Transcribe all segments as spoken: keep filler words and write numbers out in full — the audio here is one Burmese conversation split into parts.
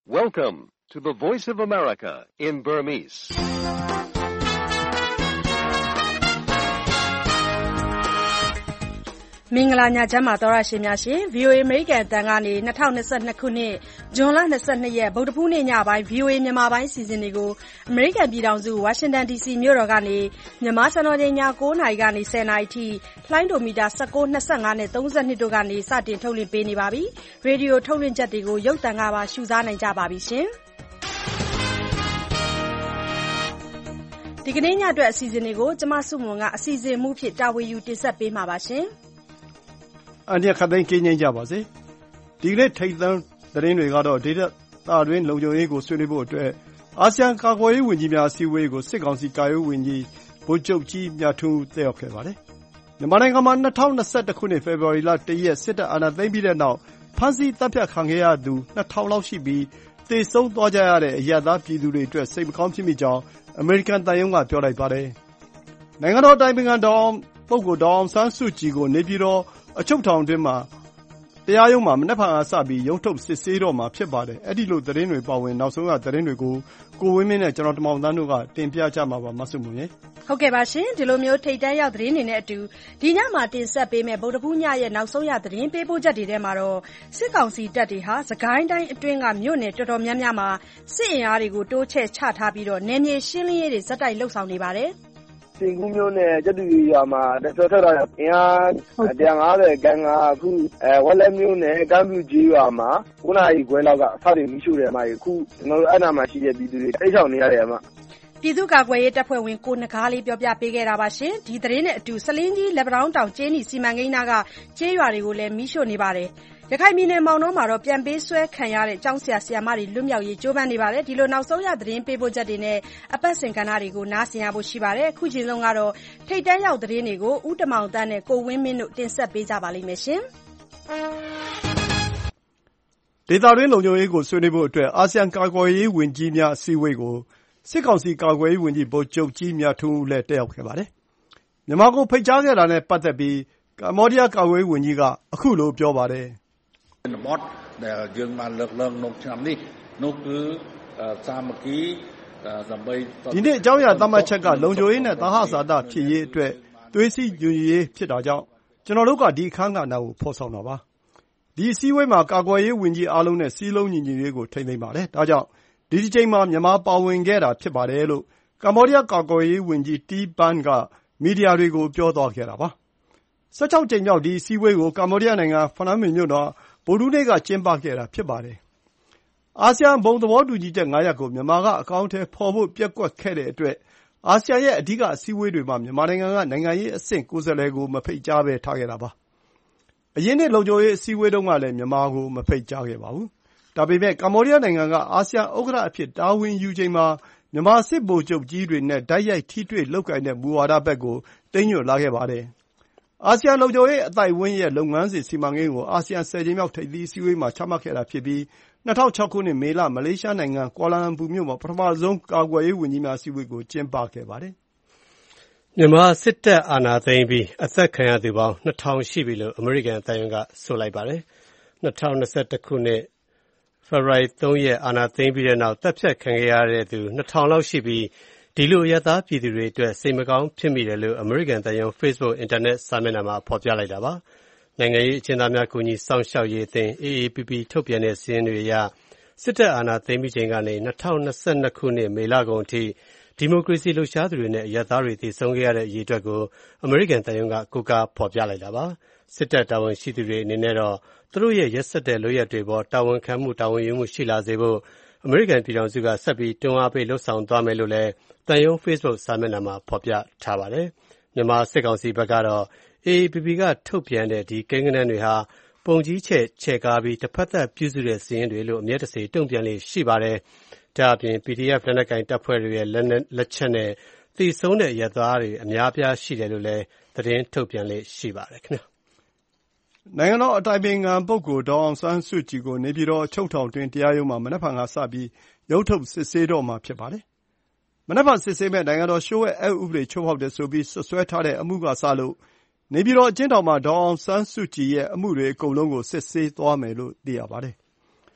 Welcome to the Voice of America in Burmese. ။မင်္ဂလာညချမ်းပါသောရရှင်များရှင် ဗွီအိုအေ အမေရိကန်အသံကနေ၂၀၂၂ခုနှစ်ဇွန်လ၂၂ရက်ဗုဒ္ဓဖူးနေ့ညပိုင်း ဗွီအိုအေမြန်မာပိုင်းအစီအစဉ်တွေကိုအမေရိကန်ပြည်ထောင်စုဝါရှင်တန်ဒီစီမြို့တော်ကနေမြန်မာစံတော်ချိန်ည၉နာရီကနေ၁၀နာရီအထိလှိုင်းဒိုမီတာ၁၉ ၂၅နဲ့၃၂တို့ကနေစတင်ထုတ်လွှင့်ပေးနေပါပြီ။ရေဒီယိုထုတ်လွှင့်ချက်တွေကိုရုပ်သံကပါရှုစားနိုင်ကြပါပြီရှင်။ဒီကနေ့ညအတွက်အစီအစဉ်တွေကိုကျမစုမွန်ကအစီအစဉ်မှုဖြစ်တာဝန်ယူတင်ဆက်ပေးမှာပါရှင်။အန်ဒီခသိန်းကင်းငိမ့်ကြပါစေဒီကနေ့ထိပ်သန်းသတင်းတွေကတော့ဒေသတွင်းလုံခြုံရေးကိုဆွေးနွေးဖို့အတွက်အာဆီယံကာကွယ်ရေးဝန်ကြီးများအစည်းအဝေးကိုစစ်ကောင်စီကာကွယ်ရေးဝန်ကြီးဗိုလ်ချုပ်ကြီးမြတ်ထွန်းဦးတက်ရောက်ခဲ့ပါတယ်မြန်မာနိုင်ငံမှာ၂၀၂၁ခုနှစ်ဖေဖော်ဝါရီလ၁ရက်စစ်တပ်အာဏာသိမ်းပြီးတဲ့နောက်ဖမ်းဆီးတပ်ဖြတ်ခံခဲ့ရသူ၂ထောင်လောက်ရှိပြီးသေဆုံးသွားကြရတဲ့အရပ်သားပြည်သူတွေအတွက်စိတ်မကောင်းဖြစ်မိကြောင်းအမေရိကန်သံရုံးကပြောလိုက်ပါတယ်နိုင်ငံတော်အတိုင်ပင်ခံဒေါ်ပုဂ္ဂိုလ်ဒေါ်အောင်ဆန်းစုကြည်ကိုနေပြည်တော်အချုပ်ထောင်တွင်မှာတရားရုံးမှာမနက်ဖြန်ကစပြီးရုံးထုတ်စစ်ဆေးတော့မှာဖြစ်ပါတယ်။အဲ့ဒီလိုသတင်းတွေပါဝင်နောက်ဆုံးရသတင်းတွေကိုကိုဝင်းမင်းနဲ့ကျွန်တော်တမောင်တန်းတို့ကတင်ပြကြမှာပါမဆုမွန်ရေ။ဟုတ်ကဲ့ပါရှင်ဒီလိုမျိုးထိတ်တန်းရောက်သတင်းတွေနဲ့အတူဒီညမှာတင်ဆက်ပေးမယ့်ဗုဒ္ဓဖူးညရဲ့နောက်ဆုံးရသတင်းပေးပို့ချက်တွေထဲမှာတော့စစ်ကောင်စီတပ်တွေဟာစကိုင်းတိုင်းအတွင်းကမြို့နယ်တော်တော်များများမှာစစ်အင်အားတွေကိုတိုးချဲ့ချထားပြီးတော့နယ်မြေရှင်းလင်းရေးတွေဇက်တိုက်လှုပ်ဆောင်နေပါတယ်။စင်ကူးမျိုးနဲ့ကျက်တူရီရွာမှာတော်ထွက်တာအင်အား၁၅၀ခန်းကအခုအဲဝက်လက်မျိုးနဲ့ကမ်းပြူကြီးရွာမှာ၉နာရီခွဲလောက်ကစတင်မိရှုတယ်အမကြီးအခုကျွန်တော်တို့အဲ့နာမှာရှိတဲ့ပြည်သူတွေတိတ်ဆောင်နေရတယ်အမပြည်သူ့ကာကွယ်ရေးတပ်ဖွဲ့ဝင်ကိုနဂါးလေးပြောပြပေးခဲ့တာပါရှင်ဒီသတင်းနဲ့အတူစလင်းကြီးလက်ပံတောင်းတောင်ကျင်းနီစီမံကိန်းနာကကျေးရွာတွေကိုလည်းမိရှုနေပါတယ်ရခိုင်ပြည်နယ်မောင်နှောမှာတော့ပြန်ပေးဆွဲခံရတဲ့ကျောင်းဆရာဆရာမတွေလွတ်မြောက်ရေးကြိုးပမ်းနေပါတယ်ဒီလိုနောက်ဆုံးရသတင်းပေးပို့ချက်တွေနဲ့အပတ်စဉ်ကဏ္ဍတွေကိုနားဆင်ရဖို့ရှိပါတယ်အခုချိန်လုံးကတော့ထိတ်တန်းရောက်သတင်းတွေကိုဦးတမောင်တန်းနဲ့ကိုဝင်းမင်းတို့တင်ဆက်ပေးကြပါလိမ့်မယ်ရှင်ဒေသတွင်းလုံခြုံရေးကိုဆွေးနွေးဖို့အတွက်အာဆီယံကာကွယ်ရေးဝန်ကြီးများအစည်းအဝေးကိုစစ်ကောင်စီကာကွယ်ရေးဝန်ကြီးဗိုလ်ချုပ်ကြီးမြတ်ထွန်းဦးလည်းတက်ရောက်ခဲ့ပါတယ်မြန်မာကိုဖိတ်ကြားခဲ့တာနဲ့ပတ်သက်ပြီးကမ္ဘောဒီးယားကာကွယ်ရေးဝန်ကြီးကအခုလိုပြောပါတယ် bot ដែលយើងបានលើកឡើងក្នុងឆ្នាំនេះនោះគឺសាមគ្គីដើម្បីဒီနေ့အကြောင်းအရာသတ်မှတ်ချက်ကလုံခြုံရေးနဲ့သဟဇာတဖြစ်ရေးအတွက်သွေးစည်းညီညွတ်ရေးဖြစ်တာကြောင့်ကျွန်တော်တို့ကဒီအခမ်းကဏ္ဍကိုဖော်ဆောင်တာပါဒီအစည်းအဝေးမှာကာကွယ်ရေးဝန်ကြီးအားလုံးနဲ့စည်းလုံးညီညွတ်ရေးကိုထိန်းသိမ်းပါတယ်ဒါကြောင့်ဒီဒီချိန်မှာမြန်မာပါဝင်ခဲ့တာဖြစ်ပါတယ်လို့ကမ္ဘောဒီးယားကာကွယ်ရေးဝန်ကြီးတီပန်ကမီဒီယာတွေကိုပြောသွားခဲ့တာပါ၁၆ကြိမ်မြောက်ဒီအစည်းအဝေးကိုကမ္ဘောဒီးယားနိုင်ငံဖနွမ်းပင်မြို့တော်ဗုဒ္ဓဟူးနေ့ကကျင်းပခဲ့တာဖြစ်ပါတယ်။အာဆီယံဘုံသဘောတူညီချက်၅ရပ်ကိုမြန်မာကအကောင့်ထဲဖော်ဖို့ပြက်ကွက်ခဲ့တဲ့အတွက်အာဆီယံရဲ့အဓိကအစည်းအဝေးတွေမှာမြန်မာနိုင်ငံကနိုင်ငံရေးအဆင့်ကိုယ်စားလှယ်ကိုမဖိတ်ကြားဘဲထားခဲ့တာပါ။အရင်နှစ်လုံခြုံရေးအစည်းအဝေးတုန်းကလည်းမြန်မာကိုမဖိတ်ကြားခဲ့ပါဘူး။ဒါပေမဲ့ကမ္ဘောဒီးယားနိုင်ငံကအာဆီယံဥက္ကဋ္ဌအဖြစ်တာဝန်ယူချိန်မှာမြန်မာစစ်ဗိုလ်ချုပ်ကြီးတွေနဲ့တိုက်ရိုက်ထိတွေ့လုပ်ကိုင်တဲ့မူဝါဒဘက်ကိုတိမ်းညွတ်လာခဲ့ပါတယ်။အာဆီယံလုံခြုံရေးအသိုက်အဝန်းရဲ့လုပ်ငန်းစဉ်စီမံကိန်းကိုအာဆီယံဆယ်ကြိမ်မြောက်ထိပ်သီးအစည်းအဝေးမှာချမှတ်ခဲ့တာဖြစ်ပြီး၂၀၀၆ခုနှစ်မေလမလေးရှားနိုင်ငံကွာလာလမ်ပူမြို့မှာပထမဆုံးကာကွယ်ရေးဝန်ကြီးများအစည်းအဝေးကိုကျင်းပခဲ့ပါတယ်။မြန်မာစစ်တပ်အာဏာသိမ်းပြီးအသက်ခံရသူပေါင်း၂ထောင်ရှိပြီလို့အမေရိကန်သံရုံးကဆိုလိုက်ပါတယ်။၂၀၂၁ခုနှစ်ဖေဖော်ဝါရီ၃ရက်အာဏာသိမ်းပြီးတဲ့နောက်တပ်ဖြတ်ခံခဲ့ရတဲ့သူ၂ထောင်လောက်ရှိပြီးဒီလိုအရပ်သားပြည်သူတွေအတွက်စိတ်မကောင်းဖြစ်မိတယ်လို့အမေရိကန်သံရုံး Facebook အင်တာနက်စာမျက်နှာမှာဖော်ပြလိုက်တာပါ။နိုင်ငံရေးအကျဉ်းသားများကူညီစောင့်ရှောက်ရေးအသင်း အေအေပီပီ ထုတ်ပြန်တဲ့စာရင်းတွေအရစစ်တပ်အာဏာသိမ်းပြီးချိန်ကနေ၂၀၂၂ခုနှစ်မေလကုန်အထိဒီမိုကရေစီလှုပ်ရှားသူတွေနဲ့အရပ်သားတွေသေဆုံးခဲ့ရတဲ့အရေအတွက်ကိုအမေရိကန်သံရုံးကကိုးကားဖော်ပြလိုက်တာပါ။စစ်တပ်တာဝန်ရှိသူတွေအနေနဲ့တော့သူတို့ရဲ့ရက်စက်တဲ့လုပ်ရပ်တွေပေါ်တာဝန်ခံမှုတာဝန်ယူမှုရှိလာစေဖို့အမေရိကန်ပြည်ထောင်စုကဆက်ပြီးတွန်းအားပေးလှုပ်ဆောင်သွားမယ်လို့လည်းသံရုံး Facebook စာမျက်နှာမှာဖော်ပြထားပါတယ်။မြန်မာစစ်ကောင်စီဘက်ကတော့ အေအေပီပီ ကထုတ်ပြန်တဲ့ဒီကိန်းဂဏန်းတွေဟာပုံကြီးချဲ့ချဲ့ကားပြီးတစ်ဖက်သက်ပြုစုတဲ့စာရင်းတွေလို့အမြဲတစေတုံ့ပြန်လေ့ရှိပါတယ်။ဒါ့အပြင် ပီဒီအက်ဖ် လက်နက်ကိုင်တပ်ဖွဲ့တွေရဲ့လက်လက်ချက်နဲ့သေဆုံးတဲ့အရပ်သားတွေအများပြားရှိတယ်လို့လည်းသတင်းထုတ်ပြန်လေ့ရှိပါတယ်ခင်ဗျာ။နိုင်ငံတော်အတိုင်ပင်ခံပုဂ္ဂိုလ်ဒေါ်အောင်ဆန်းစုကြည်ကိုနေပြည်တော်အချုပ်ထောင်တွင်တရားရုံးမှာမနက်ဖြန်ကစပြီးရုံးထုတ်စစ်ဆေးတော့မှာဖြစ်ပါတယ်။မနက်ဖြန်စစ်ဆေးမဲ့နိုင်ငံတော်လျှို့ဝှက်အက်ဥပဒေချိုးဖောက်တယ်ဆိုပြီးစွပ်စွဲထားတဲ့အမှုကစလို့နေပြည်တော်အကျဉ်းထောင်မှာဒေါ်အောင်ဆန်းစုကြည်ရဲ့အမှုတွေအကုန်လုံးကိုစစ်ဆေးသွားမယ်လို့သိရပါတယ်။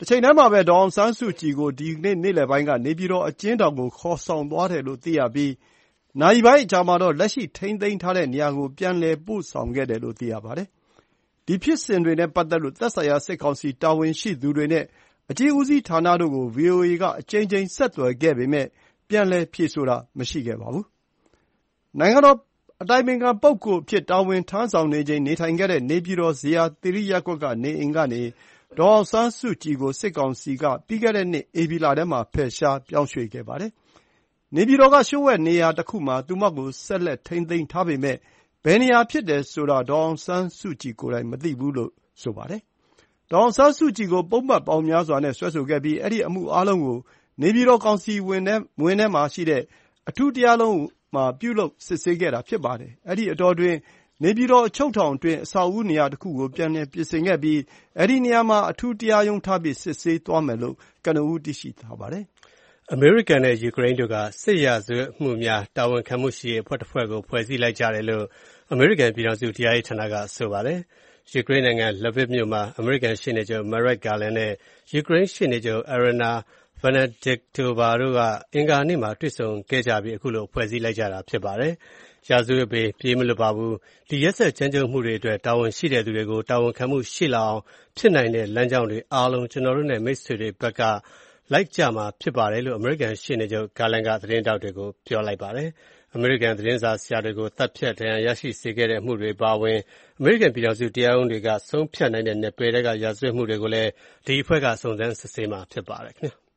တစ်ချိန်တည်းမှာပဲဒေါ်အောင်ဆန်းစုကြည်ကိုဒီနေ့နေ့လယ်ပိုင်းကနေပြည်တော်အကျဉ်းထောင်ကိုခေါ်ဆောင်သွားတယ်လို့သိရပြီးနာရီပိုင်းအကြာမှာတော့လက်ရှိထိန်းသိမ်းထားတဲ့နေရာကိုပြန်လည်ပို့ဆောင်ခဲ့တယ်လို့သိရပါတယ်။ဒီဖြစ်စဉ်တွေနဲ့ပတ်သက်လို့သက်ဆိုင်ရာစစ်ကောင်စီတာဝန်ရှိသူတွေနဲ့အကြီးဦးစီးဌာနတို့ကို ဗွီအိုအေ ကအကြိမ်ကြိမ်ဆက်သွယ်ခဲ့ပေမဲ့ပြန်လည်ဖြေဆိုတာမရှိခဲ့ပါဘူး။နိုင်ငံတော်အတိုင်ပင်ခံပုဂ္ဂိုလ်အဖြစ်တာဝန်ထမ်းဆောင်နေချိန်နေထိုင်ခဲ့တဲ့နေပြည်တော်ဇေယျာသီရိရပ်ကွက်ကနေအိမ်ကနေဒေါ်အောင်ဆန်းစုကြည်ကိုစစ်ကောင်စီကပြီးခဲ့တဲ့နှစ်ဧပြီလထဲမှာဖယ်ရှားပြောင်းရွှေ့ခဲ့ပါတယ်။နေပြည်တော်ကလျှို့ဝှက်နေရာတစ်ခုမှာသူမကိုဆက်လက်ထိန်းသိမ်းထားပေမဲ့ဘယ်နေရာဖြစ်တယ်ဆိုတာဒေါ်အောင်ဆန်းစုကြည်ကိုယ်တိုင်မသိဘူးလို့ဆိုပါတယ်။ဒေါ်အောင်ဆန်းစုကြည်ကိုပုဒ်မပေါင်းများစွာနဲ့စွဲဆိုခဲ့ပြီးအဲ့ဒီအမှုအားလုံးကိုနေပြည်တော်ကောင်စီဝင်ထဲဝင်ထဲမှာရှိတဲ့အထူးတရားလုံးမှာပြုလုပ်စစ်ဆေးခဲ့တာဖြစ်ပါတယ်။အဲ့ဒီအတော်တွင်နေပြည်တော်အချုပ်ထောင်တွင်အဆောက်အဦနေရာတစ်ခုကိုပြန်လည်ပြင်ဆင်ခဲ့ပြီးအဲ့ဒီနေရာမှာအထူးတရားရုံးထားပြီးစစ်ဆေးသွားမယ်လို့ကနဦးသိရှိထားပါတယ်။အမေရိကန်နဲ့ယူကရိန်းတို့ကစစ်ရာဇဝတ်မှုများတာဝန်ခံမှုရှိတဲ့အဖွဲ့တစ်ဖွဲ့ကိုဖွဲ့စည်းလိုက်ကြတယ်လို့အမေရိကန်ပြည်ထောင်စုတရားရေးဌာနကဆိုပါတယ်။ယူကရိန်းနိုင်ငံလဗစ်မြို့မှာအမေရိကန်ရှေ့နေချုပ် Merrick Garland နဲ့ယူကရိန်းရှေ့နေချုပ် Irina Venediktova တို့ကအင်္ဂါနေ့မှာတွေ့ဆုံခဲ့ကြပြီးအခုလိုဖွဲ့စည်းလိုက်ကြတာဖြစ်ပါတယ်။ရာဇဝတ်ဘေးပြေးမလွတ်ပါဘူး။ဒီရက်ဆက်ကြမ်းကြုတ်မှုတွေအတွက်တာဝန်ရှိတဲ့သူတွေကိုတာဝန်ခံမှုရှိလာအောင်ဖြစ်နိုင်တဲ့လမ်းကြောင်းတွေအားလုံးကျွန်တော်တို့နဲ့မိတ်ဆွေတွေဘက်ကလိုက်ကြမှာဖြစ်ပါတယ်လို့အမေရိကန်ရှေ့နေချုပ် Garland ကသတင်းတောက်တွေကိုပြောလိုက်ပါတယ်။အမေရိကန်သတင်းစာဆရာတွေကိုတပ်ဖြတ်ဒဏ်ရာရရှိစေခဲ့တဲ့မှုတွေပါဝင်အမေရိကန်ပြည်ထောင်စုတရားရုံးတွေကဆုံးဖြတ်နိုင်တဲ့နယ်ပယ်တွေကရာဇဝတ်မှုတွေကိုလည်းဒီအဖွဲ့ကစုံစမ်းစစ်ဆေးမှာဖြစ်ပါတယ်ခင်ဗျာ။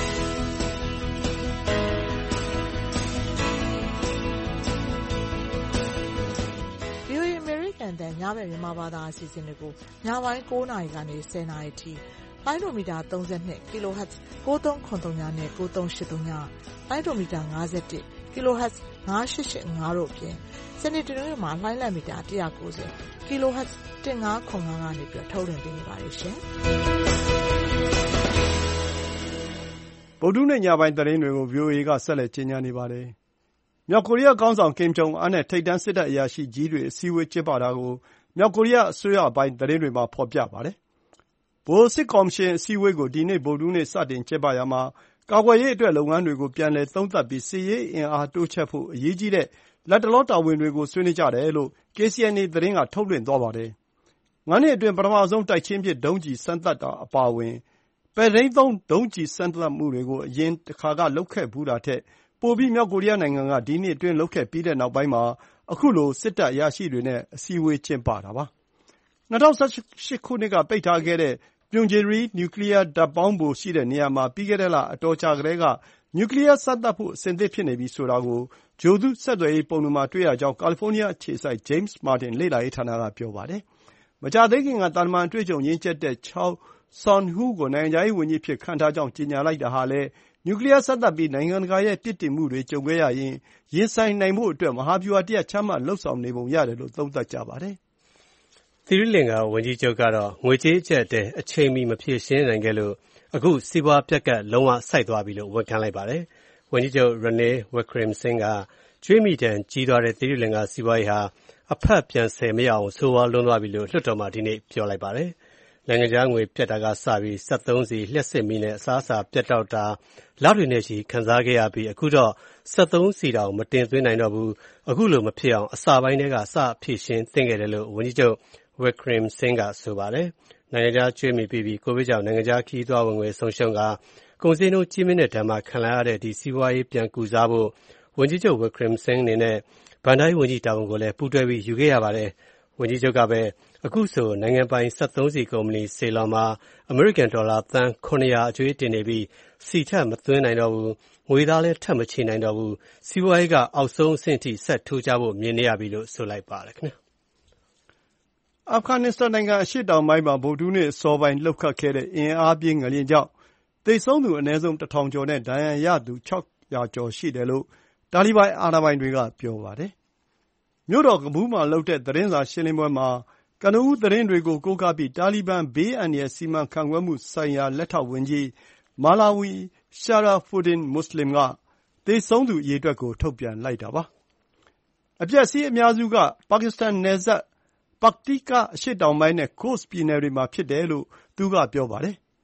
တန်ညဘက်မြန်မာဘာသာအစီအစဉ်တွေကိုညပိုင်း၉နာရီကနေ၁၀နာရီထိလိုင်းဒိုမီတာ၃၂ kHz ၉၃၇၃ညနဲ့၉၃၈၃ညလိုင်းဒိုမီတာ၅၁ kHz ၅၈၈၅တို့အပြင်စနေတနင်္ဂနွေမှာလိုင်းလံမီတာ၁၉၀ kHz ၁၅၇၅ကနေပြီးထုတ်လွှင့်ပေးနေပါတယ်ရှင်။ဗုဒ္ဓနေ့ညပိုင်းသတင်းတွေကို ဗွီအိုအေ ကဆက်လက်ကြီးညာနေပါတယ်။မြောက်ကိုရီးယားခေါင်းဆောင်ကင်ဂျုံအွန်းနဲ့ထိပ်တန်းစစ်တပ်အရာရှိကြီးတွေအစည်းအဝေးကျင်းပတာကိုမြောက်ကိုရီးယားအစိုးရပိုင်းသတင်းတွေမှာဖော်ပြပါတယ်။ဗဟိုစစ်ကော်မရှင်အစည်းအဝေးကိုဒီနေ့ဗုဒ္ဓနေ့စတင်ကျင်းပရာမှာကာကွယ်ရေးအတွက်လုပ်ငန်းတွေကိုပြန်လည်သုံးသပ်ပြီးစစ်ရေးအင်အားတိုးချဲ့ဖို့အရေးကြီးတဲ့လက်တလောတာဝန်တွေကိုဆွေးနွေးကြတယ်လို့ ကေ စီ အန် အေ သတင်းကထုတ်လွှင့်သွားပါတယ်။ငါးနှစ်အတွင်းပထမဆုံးတိုက်ချင်းပစ်ဒုံးကျည်စမ်းသပ်တာအပါအဝင်ပဲ့ထိန်းသုံးဒုံးကျည်စမ်းသပ်မှုတွေကိုအရင်တစ်ခါကလုပ်ခဲ့ဘူးတာထက်ပိုပြီးမြောက်ကိုရီးယားနိုင်ငံကဒီနှစ်အတွင်းလုပ်ခဲ့ပြီးတဲ့နောက်ပိုင်းမှာအခုလိုစစ်တပ်အရာရှိတွေနဲ့အစည်းအဝေးကျင်းပတာပါ။၂၀၁၈ခုနှစ်ကပိတ်ထားခဲ့တဲ့ပြုံဂျေရီနျူကလီးယားဓာတ်ပေါင်းဖိုရှိတဲ့နေရာမှာပြီးခဲ့တဲ့လအတော်ကြာကတည်းကနျူကလီးယားစမ်းသပ်ဖို့အဆင်သင့်ဖြစ်နေပြီဆိုတာကိုဂြိုဟ်တုဆက်သွယ်ရေးပုံတွေမှာတွေ့ရကြောင်းကာလီဖိုးနီးယားအခြေစိုက် James Martin လေ့လာရေးဌာနကပြောပါတယ်။မကြာသေးခင်ကသံတမန်အတွေ့အကြုံရင့်ကျက်တဲ့ Chow Son-hu ကိုနိုင်ငံခြားရေးဝန်ကြီးအဖြစ်ခန့်ထားကြောင်းကြေညာလိုက်တာဟာလည်းနျူကလီးယားစမ်းသပ်ပြီးနိုင်ငံတကာရဲ့ပြစ်တင်မှုတွေကြုံခဲ့ရရင်ရင်ဆိုင်နိုင်ဖို့အတွက်မဟာဗျူဟာတစ်ရပ်ချမှတ်လုပ်ဆောင်နေပုံရတယ်လို့သုံးသပ်ကြပါတယ်။သီရိလင်္ကာဝန်ကြီးချုပ်ကတော့ငွေကြေးအကျပ်အတည်းအချိန်မီမဖြေရှင်းနိုင်ခဲ့လို့အခုစီးပွားပြက်ကတ်လုံးဝဆိုက်သွားပြီလို့ဝန်ခံလိုက်ပါတယ်။ဝန်ကြီးချုပ် Ranil Wickremesinghe ကကျွေးမိတန်ကြီးသွားတဲ့သီရိလင်္ကာစီးပွားရေးဟာအဖက်ပြန်ဆယ်မရအောင်ဆိုးဝါးလွန်းသွားပြီလို့လွှတ်တော်မှာဒီနေ့ပြောလိုက်ပါတယ်။နိုင်ငံခြားငွေပြတ်တာကစပြီးစက်သုံးဆီလျှပ်စစ်မီးနဲ့အစားအစာပြတ်တောက်တာလတွေနဲ့ချီခံစားခဲ့ရပြီးအခုတော့စက်သုံးဆီတောင်မတင်သွင်းနိုင်တော့ဘူးအခုလိုမဖြစ်အောင်အစာပိုင်းတွေကစဖြည့်ရှင်းသင့်ခဲ့တယ်လို့ဝန်ကြီးချုပ် Wickremesinghe ကဆိုပါတယ်။နိုင်ငံခြားကျွေးမီပြီးပြီးကိုဗစ်ကြောင့်နိုင်ငံခြားခီးသွားဝင်ငွေဆုံးရှုံးကကုန်စည်နှုန်းကြီးမြင့်တဲ့ဒဏ်မှာခံလာရတဲ့ဒီစီးပွားရေးပြန်ကူစားဖို့ဝန်ကြီးချုပ် Wickremesinghe အနေနဲ့ဘဏ္ဍာရေးဝန်ကြီးတာဝန်ကိုလည်းပူးတွဲပြီးယူခဲ့ရပါတယ်။ဝန်ကြီးချုပ်ကပဲအခုဆိုနိုင်ငံပိုင်စက်သုံးဆီကုမ္ပဏီဆေလွန်မှာအမေရိကန်ဒေါ်လာသန်း၇၀၀အကျွေးတင်နေပြီးဆီထက်မသွင်းနိုင်တော့ဘူးငွေသားလည်းထပ်မချေနိုင်တော့ဘူးစီးပွားရေးကအောက်ဆုံးအဆင့်ထိဆက်ထိုးကြဖို့မြင်နေရပြီလို့ဆိုလိုက်ပါတယ်ခင်ဗျ။အာဖဂန်နစ္စတန်နိုင်ငံအရှေ့တောင်ပိုင်းမှာဗုဒ္ဓနေ့အစောပိုင်းလှုပ်ခတ်ခဲ့တဲ့အင်အားပြင်းငလျင်ကြောင့်သေဆုံးသူအနည်းဆုံးတစ်ထောင်ကျော်နဲ့ဒဏ်ရာရသူ၆ရာကျော်ရှိတယ်လို့တာလီဘန်အာဏာပိုင်တွေကပြောပါတယ်။မြို့တော်ကဘူးမှာလုပ်တဲ့သတင်းစာရှင်းလင်းပွဲမှာကနဦးသတင်းတွေကိုကိုးကားပြီးတာလီဘန်ဘေးအန္တရာယ်စီမံခန့်ခွဲမှုဆိုင်ရာလက်ထောက်ဝန်ကြီးမာလာဝီရှာရာဖူဒင်မွတ်စလင်ကသေဆုံးသူအရေအတွက်ကိုထုတ်ပြန်လိုက်တာပါ။အပျက်အစီးအများစုကပါကစ္စတန်နယ်စပ်ပတ်တီကာအရှေ့တောင်ပိုင်းနဲ့ကို့စ်ပြည်နယ်တွေမှာဖြစ်တယ်လို့သူကပြောပါတယ်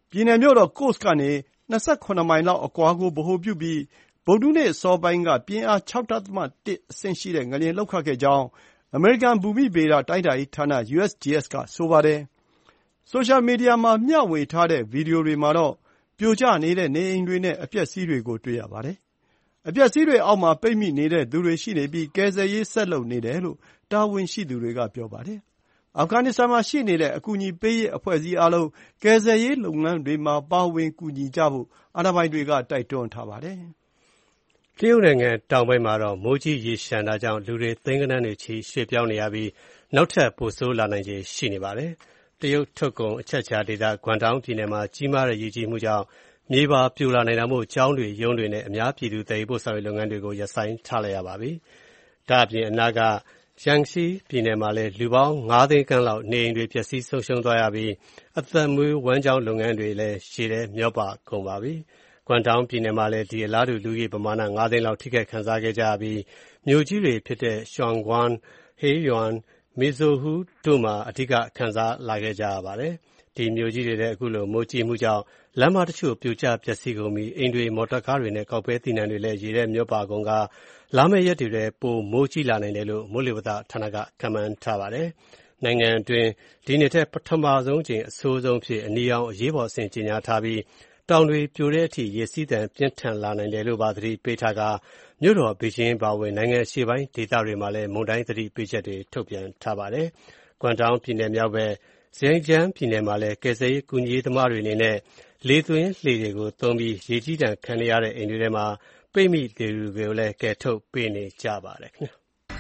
ပြည်နယ်မြို့တော် Coast ကနေ ၂၇ မိုင်လောက်အကွာကိုဗဟိုပြုပြီး ဗုဒ္ဓဟူးနေ့အစောပိုင်းက ပြင်းအား ၆.၁ အဆင့်ရှိတဲ့ငလျင်လှုပ်ခတ်ခဲ့ကြောင်း အမေရိကန်ဘူမိဗေဒတိုင်းတာရေးဌာန ယူ အက်စ် ဂျီ အက်စ် က ဆိုပါတယ်။ ဆိုရှယ်မီဒီယာမှာမျှဝေထားတဲ့ဗီဒီယိုတွေမှာတော့ ပြိုကျနေတဲ့နေအိမ်တွေနဲ့အပျက်အစီးတွေကိုတွေ့ရပါတယ်။ အပျက်အစီးတွေအောက်မှာပိတ်မိနေတဲ့သူတွေရှိနေပြီး ကယ်ဆယ်ရေးဆက်လုပ်နေတယ်လို့ တာဝန်ရှိသူတွေကပြောပါတယ်။ အာဖဂန်နစ္စတန်မှာရှိနေတဲ့အကူအညီပေးရေးအဖွဲ့အစည်းအားလုံး ကယ်ဆယ်ရေးလုပ်ငန်းတွေမှာပါဝင်ကူညီကြဖို့ အာဏာပိုင်တွေကတိုက်တွန်းထားပါတယ်။တရုတ်နိုင်ငံတောင်ပိုင်းမှာတော့မိုးကြီးရေလျှံတာကြောင့်လူတွေသိန်းဂဏန်းချီရွှေ့ပြောင်းနေရပြီးနောက်ထပ်ပိုဆိုးလာနိုင်ခြေရှိနေပါတယ်။တရုတ်ထုတ်ကုန်အချက်အခြာဒေသဂွမ်ဒေါင်းပြည်နယ်မှာကြီးမားတဲ့ရေကြီးမှုကြောင့်မြေပါပြိုလာနိုင်တာမို့ကျောင်းတွေရုံးတွေနဲ့အများပြည်သူသယ်ယူပို့ဆောင်ရေးလုပ်ငန်းတွေကိုရပ်ဆိုင်းထားလိုက်ရပါပြီ။ဒါ့အပြင်အနားကJiangxi ပြည်နယ်မှာလည်းလူပေါင်းငါးသိန်းခန့်လောက်နေအိမ်တွေပျက်စီးဆုံးရှုံးသွားရပြီးအသက်မွေးဝမ်းကျောင်းလုပ်ငန်းတွေလည်းရေထဲမျောပါကုန်ပါပြီ။ဂွမ်ဒေါင်းပြည်နယ်မှာလည်းဒီအလားတူလူဦးရေပမာဏငါးသိန်းလောက်ထိခိုက်ခံစားခဲ့ကြရပြီးမြို့ကြီးတွေဖြစ်တဲ့ Shuangguan, Heiyuan, Meizhou တို့မှာအဓိကခံစားလာခဲ့ကြရပါတယ်။ဒီမြို့ကြီးတွေထဲအခုလိုမိုးကြီးမှုကြောင့်လမ်းမတချို့ပြိုကျပျက်စီးကုန်ပြီးအိမ်တွေမော်တော်ကားတွေနဲ့ကောက်ပဲသီးနှံတွေလည်းရေထဲမျောပါကုန်ကလာမယ့်ရက်တွေထဲပိုမိုးကြီးလာနိုင်တယ်လို့မိုးလေဝသဌာနကခန့်မှန်းထားပါတယ်။နိုင်ငံအတွင်းဒီနှစ်ထဲပထမဆုံးအကြိမ်အဆိုးဆုံးဖြစ်အနီရောင်အရေးပေါ်အဆင့်ကြေညာထားပြီးတောင်တွေပြိုတဲ့အထိရေစီးသံပြင်းထန်လာနိုင်တယ်လို့ပါသတိပေးထားကမြို့တော်ဘေဂျင်းပါဝင်နိုင်ငံအရှေ့ပိုင်းဒေသတွေမှာလည်းမုန်တိုင်းသတိပေးချက်တွေထုတ်ပြန်ထားပါတယ်။ဂွမ်ဒေါင်းပြည်နယ်မြောက်ဘက် Zhejiang ပြည်နယ်မှာလည်းကယ်ဆယ်ရေးကူညီရေးသမားတွေအနေနဲ့လေသွင်းလှေတွေကိုသုံးပြီးရေကြီးဒဏ်ခံနေရတဲ့အိမ်တွေထဲမှာပိတ်မိနေသူတွေကိုလည်းကယ်ထုတ်ပေးနေကြပါတယ်ခင်ဗျာ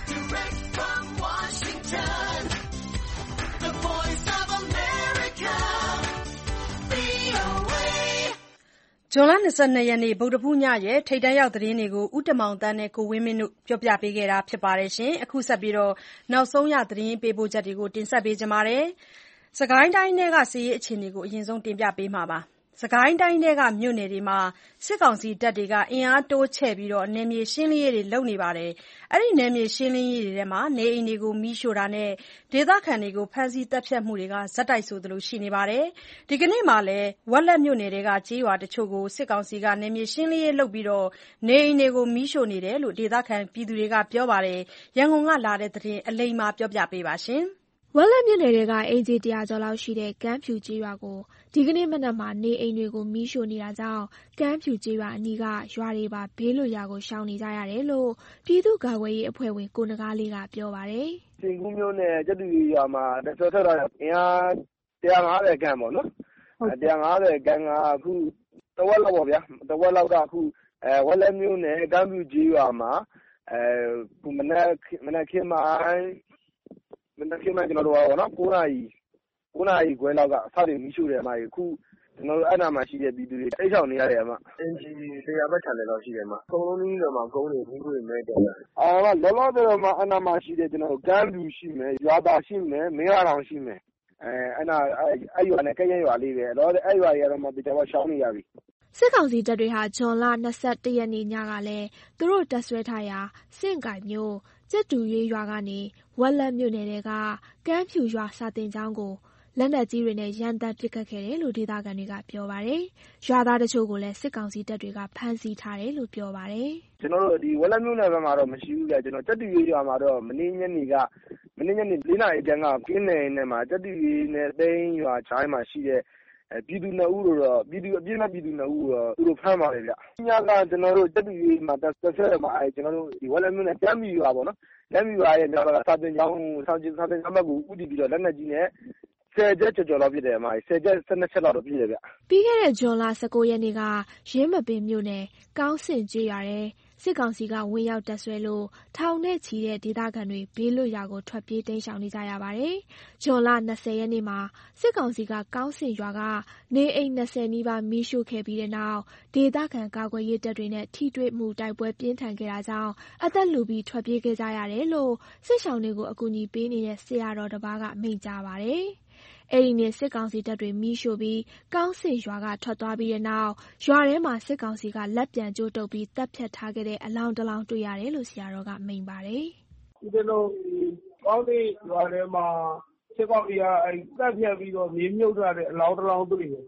ဇွန်လ၂၂ရက်နေ့ဗုဒ္ဓဟူးညရဲ့ထိပ်တန်းရောက်သတင်းတွေကိုဦးတင်မောင်သန်းနဲ့ကိုဝင်းမင်းတို့ပြောပြပေးခဲ့တာဖြစ်ပါတယ်။အခုဆက်ပြီးနောက်ဆုံးရသတင်းပေးပို့ချက်တွေကိုတင်ဆက်ပေးကြပါမယ်။စစ်ကိုင်းတိုင်းထဲကစစ်ရေးအခြေအနေကိုအရင်ဆုံးတင်ပြပေးမှာပါ။စစ်ကိုင်းတိုင်းထဲကမြို့နယ်တွေမှာစစ်ကောင်စီတပ်တွေကအင်အားတိုးချဲ့ပြီးနယ်မြေရှင်းလင်းရေးတွေလုပ်နေပါတယ်။အဲဒီနယ်မြေရှင်းလင်းရေးတွေထဲမှာနေအိမ်တွေကိုမီးရှို့တာနဲ့ဒေသခံတွေကိုဖမ်းဆီးသတ်ဖြတ်မှုတွေကဆက်တိုက်ဆိုသလိုရှိနေပါတယ်။ဒီကနေ့မှာလည်းဝက်လက်မြို့နယ်ထဲကကျေးရွာတချို့ကိုစစ်ကောင်စီကနယ်မြေရှင်းလင်းရေးလုပ်ပြီးနေအိမ်တွေကိုမီးရှို့နေတယ်လို့ဒေသခံတွေကပြောပါတယ်။ရန်ကုန်ကလာတဲ့သတင်းအလိမ္မာပြောပြပေးပါမယ်။ဝက်လက်မြို့နယ်ထဲကအိမ်ခြေတရာကျော်လောက်ရှိတဲ့ကမ်းဖြူကျေးရွာကိုဒီကနေ့မနက်မှာနေအိမ်တွေကိုမီးရှို့နေတာကြောင့်ကမ်းဖြူကျေးရွာအနီးကရွာတွေပါဘေးလွတ်ရာကိုရှောင်နေကြရတယ်လို့ပြည်သူ့ကာကွယ်ရေးအဖွဲ့ဝင်ကိုနဂါးလေးကပြောပါတယ်။စင်ကူးမြို့နယ်ကျတူရွာမှာတော်ထွက်လာအင်အား၁၅၀ခန့်ပေါ့နော်။၁၅၀ခန့်ကအခုတဝက်လောက်ပေါ့ဗျာ။တဝက်လောက်ကအခုအဲဝက်လက်မြို့နယ်ကမ်းဖြူကျေးရွာမှာအဲမနက်မနက်ခင်းပိုင်းမနက်ခင်းမှကျွန်တော်တို့ကနော်9နာရီ9နာရီခွဲလောက်ကစတင်မီးရှို့တယ်အမကြီးအခုကျွန်တော်တို့အဲ့နာမှာရှိတဲ့ပြည်သူတွေတိတ်ဆောင်နေရတယ်အမအင်ဂျီဆရာဘက်ချန်တယ်တော့ရှိတယ်အမအကုန်လုံးကြီးတော့မှကုန်းနေပြီးကိုမဲတယ်အာလောလောဆယ်တော့မှအဲ့နာမှာရှိတဲ့ကျွန်တော်တို့ကမ်းပြူရှိမယ်ရွာသားရှိမယ်မင်းရအောင်ရှိမယ်အဲအဲ့နာအဲ့ရွာနဲ့ကဲ့ရဲ့ရွာလေးပဲအဲ့တော့အဲ့ရွာတွေကတော့မှဒီတော့ရှောင်းနေရပြီစစ်ကောင်စီတပ်တွေဟာဇွန်လ၂၁ရက်နေ့ညကလည်းသူတို့တပ်ဆွဲထားရာစင့်ကိုင်မြို့ကျက်တူရွေးရွာကနေဝက်လက်မြို့နယ်ထဲကကမ်းဖြူရွာစာတင်ကျောင်းကိုလက်နက်ကြီးတွေနဲ့ရန်တပ်ပစ်ခတ်ခဲ့တယ်လို့ဒေသခံတွေကပြောပါတယ်။ရွာသားတချို့ကိုလည်းစစ်ကောင်စီတပ်တွေကဖမ်းဆီးထားတယ်လို့ပြောပါတယ်။ကျွန်တော်တို့ဒီဝက်လက်မြို့နယ်ဘက်မှာတော့မရှိဘူးလေကျွန်တော်ကျက်တူရွေးရွာမှာတော့မင်းညနေကမင်းညနေ၄နာရီတန်းကကင်းနေနေမှာကျက်တူရွေးနဲ့သိန်းရွာချိုင်းမှာရှိတဲ့အဲပြည်သူနှစ်ဦးတော့ပြည်သူအပြည့်မဲ့ပြည်သူနှစ်ဦးတော့သူတို့ဖမ်းပါတယ်ဗျ။ညကကျွန်တော်တို့တက်တူရေးမှာတက်ဆက်မှာအဲကျွန်တော်တို့ဒီဝက်လက်မြို့နယ်တမ်းမီရွာပေါ့နော်။တမ်းမီရွာရဲ့မြောက်ကစာတင်ကျောင်းစာတင်စာတင်ကျောင်းဘက်ကိုဥတီပြီးတော့လက်နက်ကြီးနဲ့ဆယ်ချက်ကျော်ကျော်လောက်ဖြစ်တယ်အမဆယ်ချက်၁၂ချက်လောက်တော့ပြည့်တယ်ဗျ။ပြီးခဲ့တဲ့ဇွန်လ၁၉ရက်နေ့ကရင်းမပင်မြို့နယ်ကောင်းစင်ကျေးရွာထဲစစ်ကောင်စီကဝင်ရောက်တပ်ဆွဲလို့ထောင်နဲ့ချီတဲ့ဒေသခံတွေဘေးလွတ်ရာကိုထွက်ပြေးတိမ်းရှောင်နေကြရပါတယ်။ဇွန်လ၂၀ရက်နေ့မှာစစ်ကောင်စီကကောင်းစင်ရွာကနေအိမ်၂၀နီးပါးမီးရှို့ခဲ့ပြီးတဲ့နောက်ဒေသခံကာကွယ်ရေးတပ်တွေနဲ့ထိတွေ့မှုတိုက်ပွဲပြင်းထန်ခဲ့တာကြောင့်အသက်လူပြီးထွက်ပြေးခဲ့ကြရတယ်လို့စစ်ရှောင်တွေကိုအကူအညီပေးနေတဲ့ဆရာတော်တစ်ပါးကမိန့်ကြားပါတယ်။အဲ့ဒီနေ့စစ်ကောင်စီတပ်တွေမီးရှို့ပြီးကောင်းစင်ရွာကထွက်သွားပြီးတဲ့နောက်ရွာထဲမှာစစ်ကောင်စီကလက်ပြန်ကျိုးတုပ်ပြီးတပ်ဖြတ်ထားခဲ့တဲ့အလောင်းတစ်လောင်းတွေ့ရတယ်လို့ဆရာတော်ကမိန့်ပါတယ်။ဒီလိုကောင်းစင်ရွာထဲမှာစစ်ကောင်စီကအဲ့တပ်ဖြတ်ပြီးတော့မြေမြုပ်ထားတဲ့အလောင်းတစ်လောင်းတွေ့တယ်။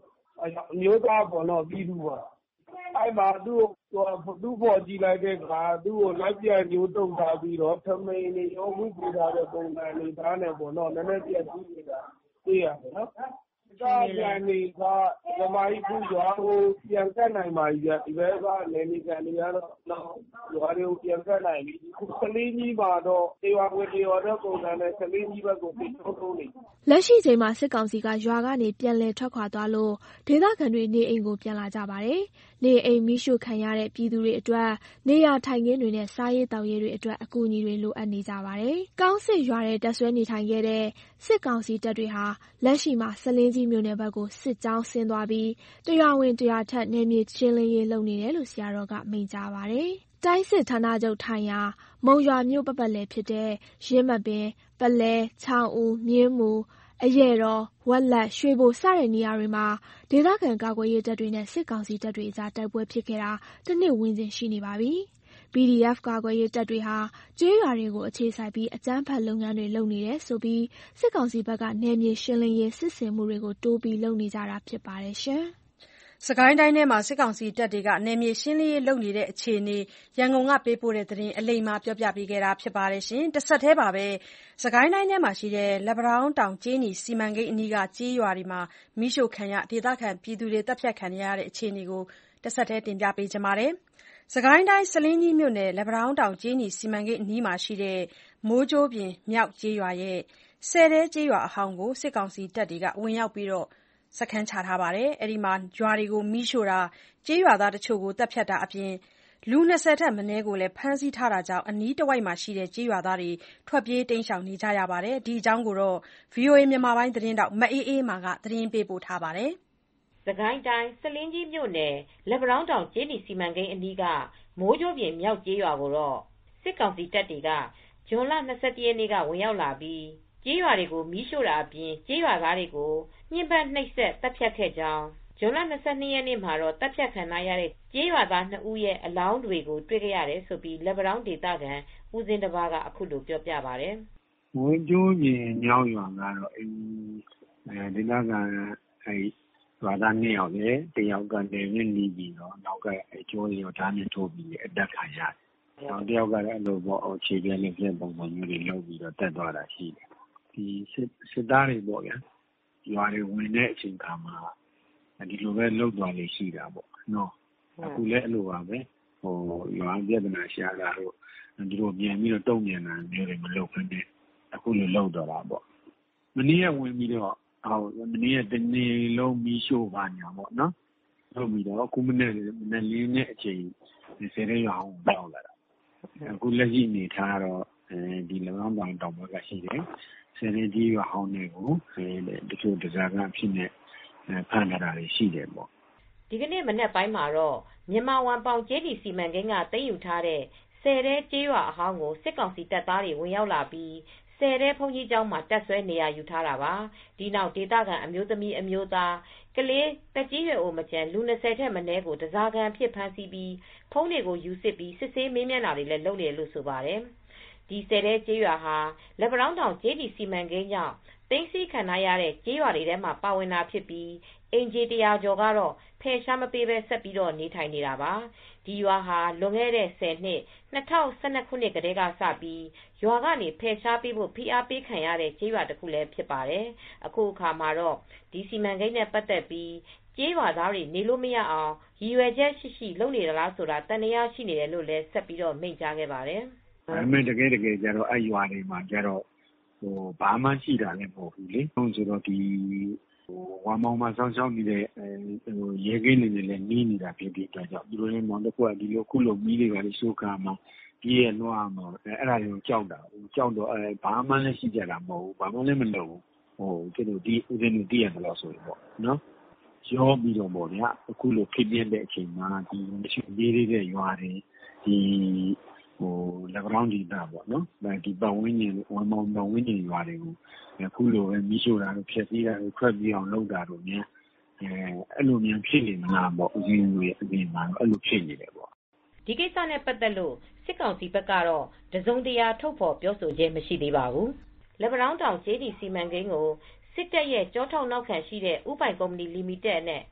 အမျိုးသားပေါ့နော်ပြည်သူပါအဲ့မှာသူ့ကိုသူ့ပေါ်ကြည့်လိုက်တဲ့အခါသူ့ကိုလိုက်ပြန်ညှိုးတုံထားပြီးတော့ထမိန်နေရောဝိပူထားတဲ့ပုံစံလေးသားနဲ့ပေါ့နော်နည်းနည်းပြည့်ပြီးနေတာသိရတယ်နော်ဒါပြန်နေကဓမ္မကြီးခုရွာကိုပြန်ကတ်နိုင်ပါပြီဒီဘက်ကနေနေကန်တွေကတော့တော့ရွာတွေကိုပြန်ကတ်နိုင်ပြီခုကလေးကြီးမှာတော့တေဝဝေတေဝတဲ့ပုံစံနဲ့ကလေးကြီးဘက်ကိုပြီးထုံးထုံးနေလက်ရှိချိန်မှာစစ်ကောင်စီကရွာကနေပြန်လည်ထွက်ခွာသွားလို့ဒေသခံတွေနေအိမ်ကိုပြန်လာကြပါတယ်။နေအိမ်မိရှုခံရတဲ့ပြည်သူတွေအတွက်နေရာထိုင်ခင်းတွေနဲ့စားရေးတောက်ရေးတွေအတွက်အကူအညီတွေလိုအပ်နေကြပါတယ်။ကောင်းစစ်ရွာတဲ့တပ်ဆွဲနေထိုင်ခဲ့တဲ့စစ်ကောင်စီတပ်တွေဟာလက်ရှိမှာစလင်းကြီးမြို့နယ်ဘက်ကိုစစ်ကြောင်းဆင်းသွားပြီးတရားဝင်တရားထက်နယ်မြေရှင်းလင်းရေးလုပ်နေတယ်လို့ဆရာတော်ကမိန့်ကြားပါတယ်။တိုင်းစစ်ဌာနချုပ်ထိုင်ရာမုံရွာမြို့ပတ်ပတ်လည်ဖြစ်တဲ့ရင်းမပင်ပလဲချောင်းဦးမြင်းမူအရဲတော်ဝက်လက်ရွှေဘိုစတဲ့နေရာတွေမှာဒေသခံကာကွယ်ရေးတပ်တွေနဲ့စစ်ကောင်စီတပ်တွေအကြားတိုက်ပွဲဖြစ်ခဲ့တာတစ်နှစ်ဝန်းကျင်ရှိနေပါပြီ။ ပီ ဒီ အက်ဖ် ကာကွယ်ရေးတပ်တွေဟာကျေးရွာတွေကိုအခြေစိုက်ပြီးအကြမ်းဖက်လုပ်ငန်းတွေလုပ်နေတယ်ဆိုပြီးစစ်ကောင်စီဘက်ကနယ်မြေရှင်းလင်းရေးစစ်ဆင်မှုတွေကိုတိုးပြီးလုပ်နေကြတာဖြစ်ပါတယ်ရှင်။စစ်ကိုင်းတိုင်းထဲမှာစစ်ကောင်စီတပ်တွေကနယ်မြေရှင်းလင်းရေးလုပ်နေတဲ့အခြေအနေရန်ကုန်ကပေးပို့တဲ့သတင်းအလိမ္မာပြောပြပေးခဲ့တာဖြစ်ပါတယ်။တဆက်တည်းပါပဲစစ်ကိုင်းတိုင်းထဲမှာရှိတဲ့လက်ပံတောင်းတောင်ကြေးနီစီမံကိန်းအနီးကကျေးရွာတွေမှာမီးရှို့ခံရဒေသခံပြည်သူတွေတပ်ဖြတ်ခံရတဲ့အခြေအနေကိုတဆက်တည်းတင်ပြပေးချင်ပါတယ်။စစ်ကိုင်းတိုင်းဆားလင်းကြီးမြို့နယ်လက်ပံတောင်းတောင်ကြေးနီစီမံကိန်းအနီးမှာရှိတဲ့မိုးကြိုးပြင်မြောက်ကျေးရွာရဲ့ဆယ်တဲကျေးရွာအဟောင်းကိုစစ်ကောင်စီတပ်တွေကဝင်ရောက်ပြီးစခန်းချထားပါတယ်။အဲဒီမှာရွာတွေကိုမီးရှို့တာကျေးရွာသားတချို့ကိုတပ်ဖြတ်တာအပြင်လူ၂၀ထက်မနည်းကိုလည်းဖမ်းဆီးထားတာကြောင့်အနီးတစ်ဝိုက်မှာရှိတဲ့ကျေးရွာသားတွေထွက်ပြေးတိမ်းရှောင်နေကြရပါတယ်။ဒီအကြောင်းကို ဗွီအိုအေမြန်မာပိုင်းသတင်းထောက်မအေးအေးမာကသတင်းပေးပို့ထားပါတယ်။စစ်ကိုင်းတိုင်းဆားလင်းကြီးမြို့နယ်လက်ပံတောင်းတောင်ကြေးနီစီမံကိန်းအနီးကမိုးကြိုးပြင်မြောက်ကျေးရွာကိုတော့စစ်ကောင်စီတပ်တွေကဇွန်လ၂၁ရက်နေ့ကဝင်ရောက်လာပြီးကျေးရွာတွေကိုမီးရှို့တာအပြင်ကျေးရွာသားတွေကိုညှဉ်းပန်းနှိပ်စက်တပ်ဖြတ်ခဲ့ကြောင်းဇွန်လ၂၂ရက်နေ့မှာတော့တပ်ဖြတ်ခံရတဲ့ကျေးရွာသားနှစ်ဦးရဲ့အလောင်းတွေကိုတွေ့ခဲ့ရတယ်ဆိုပြီးလက်ပံတောင်းဒေသခံဦးစင်းတပါးကအခုလိုပြောပြပါတယ်။မိုးကြိုးပြင်မြောက်ရွာကတော့အဲဒီဒေသခံအဲရွာသားနှစ်ယောက်နဲ့တယောက်ကနေဝင်းနီးပြီးတော့နောက်ကအဲကျိုးရောဓာတ်နဲ့ထိုးပြီးအတက်ခံရတယ်။နောက်တယောက်ကလည်းအဲ့လိုပေါ့အခြေပြလေးပြပုံပုံမျိုးတွေလုပ်ပြီးတော့တက်သွားတာရှိတယ်။ဒီစစ်သားတွေပေါ့ဗျာရွာတွေဝင်တဲ့အချိန်ခါမှာဒီလိုပဲလှုပ်သွားလေရှိတာပေါ့နော်အခုလည်းအဲ့လိုပါပဲဟိုရွာပြဿနာရှာတာတို့ဒီလိုပြန်ပြီးတော့တုံ့ပြန်တာမျိုးတွေမလုပ်ဘဲနဲ့အခုလိုလှုပ်တော့တာပေါ့မနေ့ကဝင်ပြီးတော့ဟောမနေ့ကတနေ့လုံးမီးရှို့ပါညာပေါ့နော်လုပ်ပြီးတော့အခုမနေ့မနေ့လေးနဲ့အချိန်ဒီစရဲရွာအောင်ပြောင်းလာတာအခုလက်ရှိနေထားတော့အဲဒီလောင်းတောင်တောင်ဘက်ကရှိတယ်စရဲကြီးရွာဟောင်းတွေကိုတချို့တစားကအဖြစ်နဲ့ဖန်တာတွေရှိတယ်ပေါ့ဒီကနေ့မနေ့ပိုင်းမှာတော့မြန်မာဝန်ပေါင်ကျေးနီစီမံကိန်းကသိမ်းယူထားတဲ့ဆယ်တဲကျေးရွာအဟောင်းကိုစစ်ကောင်စီတပ်သားတွေဝင်ရောက်လာပြီးဆယ်တဲဘုန်းကြီးကျောင်းမှာတပ်ဆွဲနေရာယူထားတာပါဒီနောက်ဒေသခံအမျိုးသမီးအမျိုးသားကလေးတက်ကြီးရွယ်အိုမကျန်လူ၂၀ထက်မနည်းကိုတစားကန်ဖြစ်ဖမ်းဆီးပြီးဖုန်းတွေကိုယူစစ်ပြီးစစ်ဆေးမေးမြန်းတာတွေလည်းလုပ်နေလို့ဆိုပါတယ်ဒီဆယ်တဲကျေးရွာဟာလက်ပံတောင်းတောင်ကျေးနီစီမံကိန်းကြောင့်သိမ်းဆည်းခံရတဲ့ကျေးရွာတွေထဲမှာပါဝင်တာဖြစ်ပြီးအင်ဂျီတရာကျော်ကတော့ဖယ်ရှားမပေးဘဲဆက်ပြီးတော့နေထိုင်နေတာပါဒီရွာဟာလွန်ခဲ့တဲ့ဆယ်နှစ်၂၀၁၂ခုနှစ်ကတည်းကစပြီးရွာကနေဖယ်ရှားပေးဖို့ဖိအားပေးခံရတဲ့ကျေးရွာတစ်ခုလည်းဖြစ်ပါတယ်အခုအခါမှာတော့ဒီစီမံကိန်းနဲ့ပတ်သက်ပြီးကျေးရွာသားတွေနေလို့မရအောင်ရည်ရွယ်ချက်ရှိရှိလုပ်နေသလားဆိုတာတန်တရားရှိနေတယ်လို့လည်းဆက်ပြီးတော့မိန့်ကြားခဲ့ပါတယ်ဒါပေမဲ့တကယ်တကယ်ကျတော့အဲ့ရွာတွေမှာကျတော့ဟိုဘာမှရှိတာလည်းမဟုတ်ဘူးလေဟုတ်ဆိုတော့ဒီဟိုဝါမောင်မှာစောင်းစောင်းနေတဲ့ဟိုရဲကင်းနေနေလည်းနီးနေတာဖြစ်ပြီးတော့ကြောင့်ဒီလိုလေးမောင်တစ်ခုကဒီလိုခုလိုမီးတွေကလည်းရှိုးကားမှာပြေးရလွှားမှာအဲ့ဒါတွေကိုကြောက်တာဟိုကြောက်တော့အဲဘာမှလည်းရှိကြတာမဟုတ်ဘူးဘာမှလည်းမလုပ်ဘူးဟိုကျတို့ဒီဦးဇင်းတို့တည်ရတယ်လို့ဆိုရင်ပေါ့နော်ရောပြီးတော့ပေါ့ဗျာအခုလိုဖြစ်ပြတဲ့အချိန်မှာဒီမရှိသေးတဲ့ရွာတွေဒီဟိုလက်ကောင်ဒီတာပေါ့နော်ဒီပတ်ဝန်းကျင်ဝမ်းမောင်ပတ်ဝန်းကျင်ရွာတွေကိုအခုလိုပဲမီးရှို့တာတို့ဖျက်ဆီးတာတို့ထွက်ပြေးအောင်လုပ်တာတို့များအဲအဲ့လိုများဖြစ်နေမလားပေါ့ဦးဇင်းတို့ရဲ့အပြင်မှာအဲ့လိုဖြစ်နေတယ်ပေါ့ဒီကိစ္စနဲ့ပတ်သက်လို့စစ်ကောင်စီဘက်ကတော့တစုံတရာထုတ်ဖော်ပြောဆိုခြင်းမရှိသေးပါဘူးလက်ပံတောင်းတောင်ကျေးတီစီမံကိန်းကိုစစ်တပ်ရဲ့ကြောထောက်နောက်ခံရှိတဲ့ဥပိုင်ကုမ္ပဏီလီမိတက်နဲ့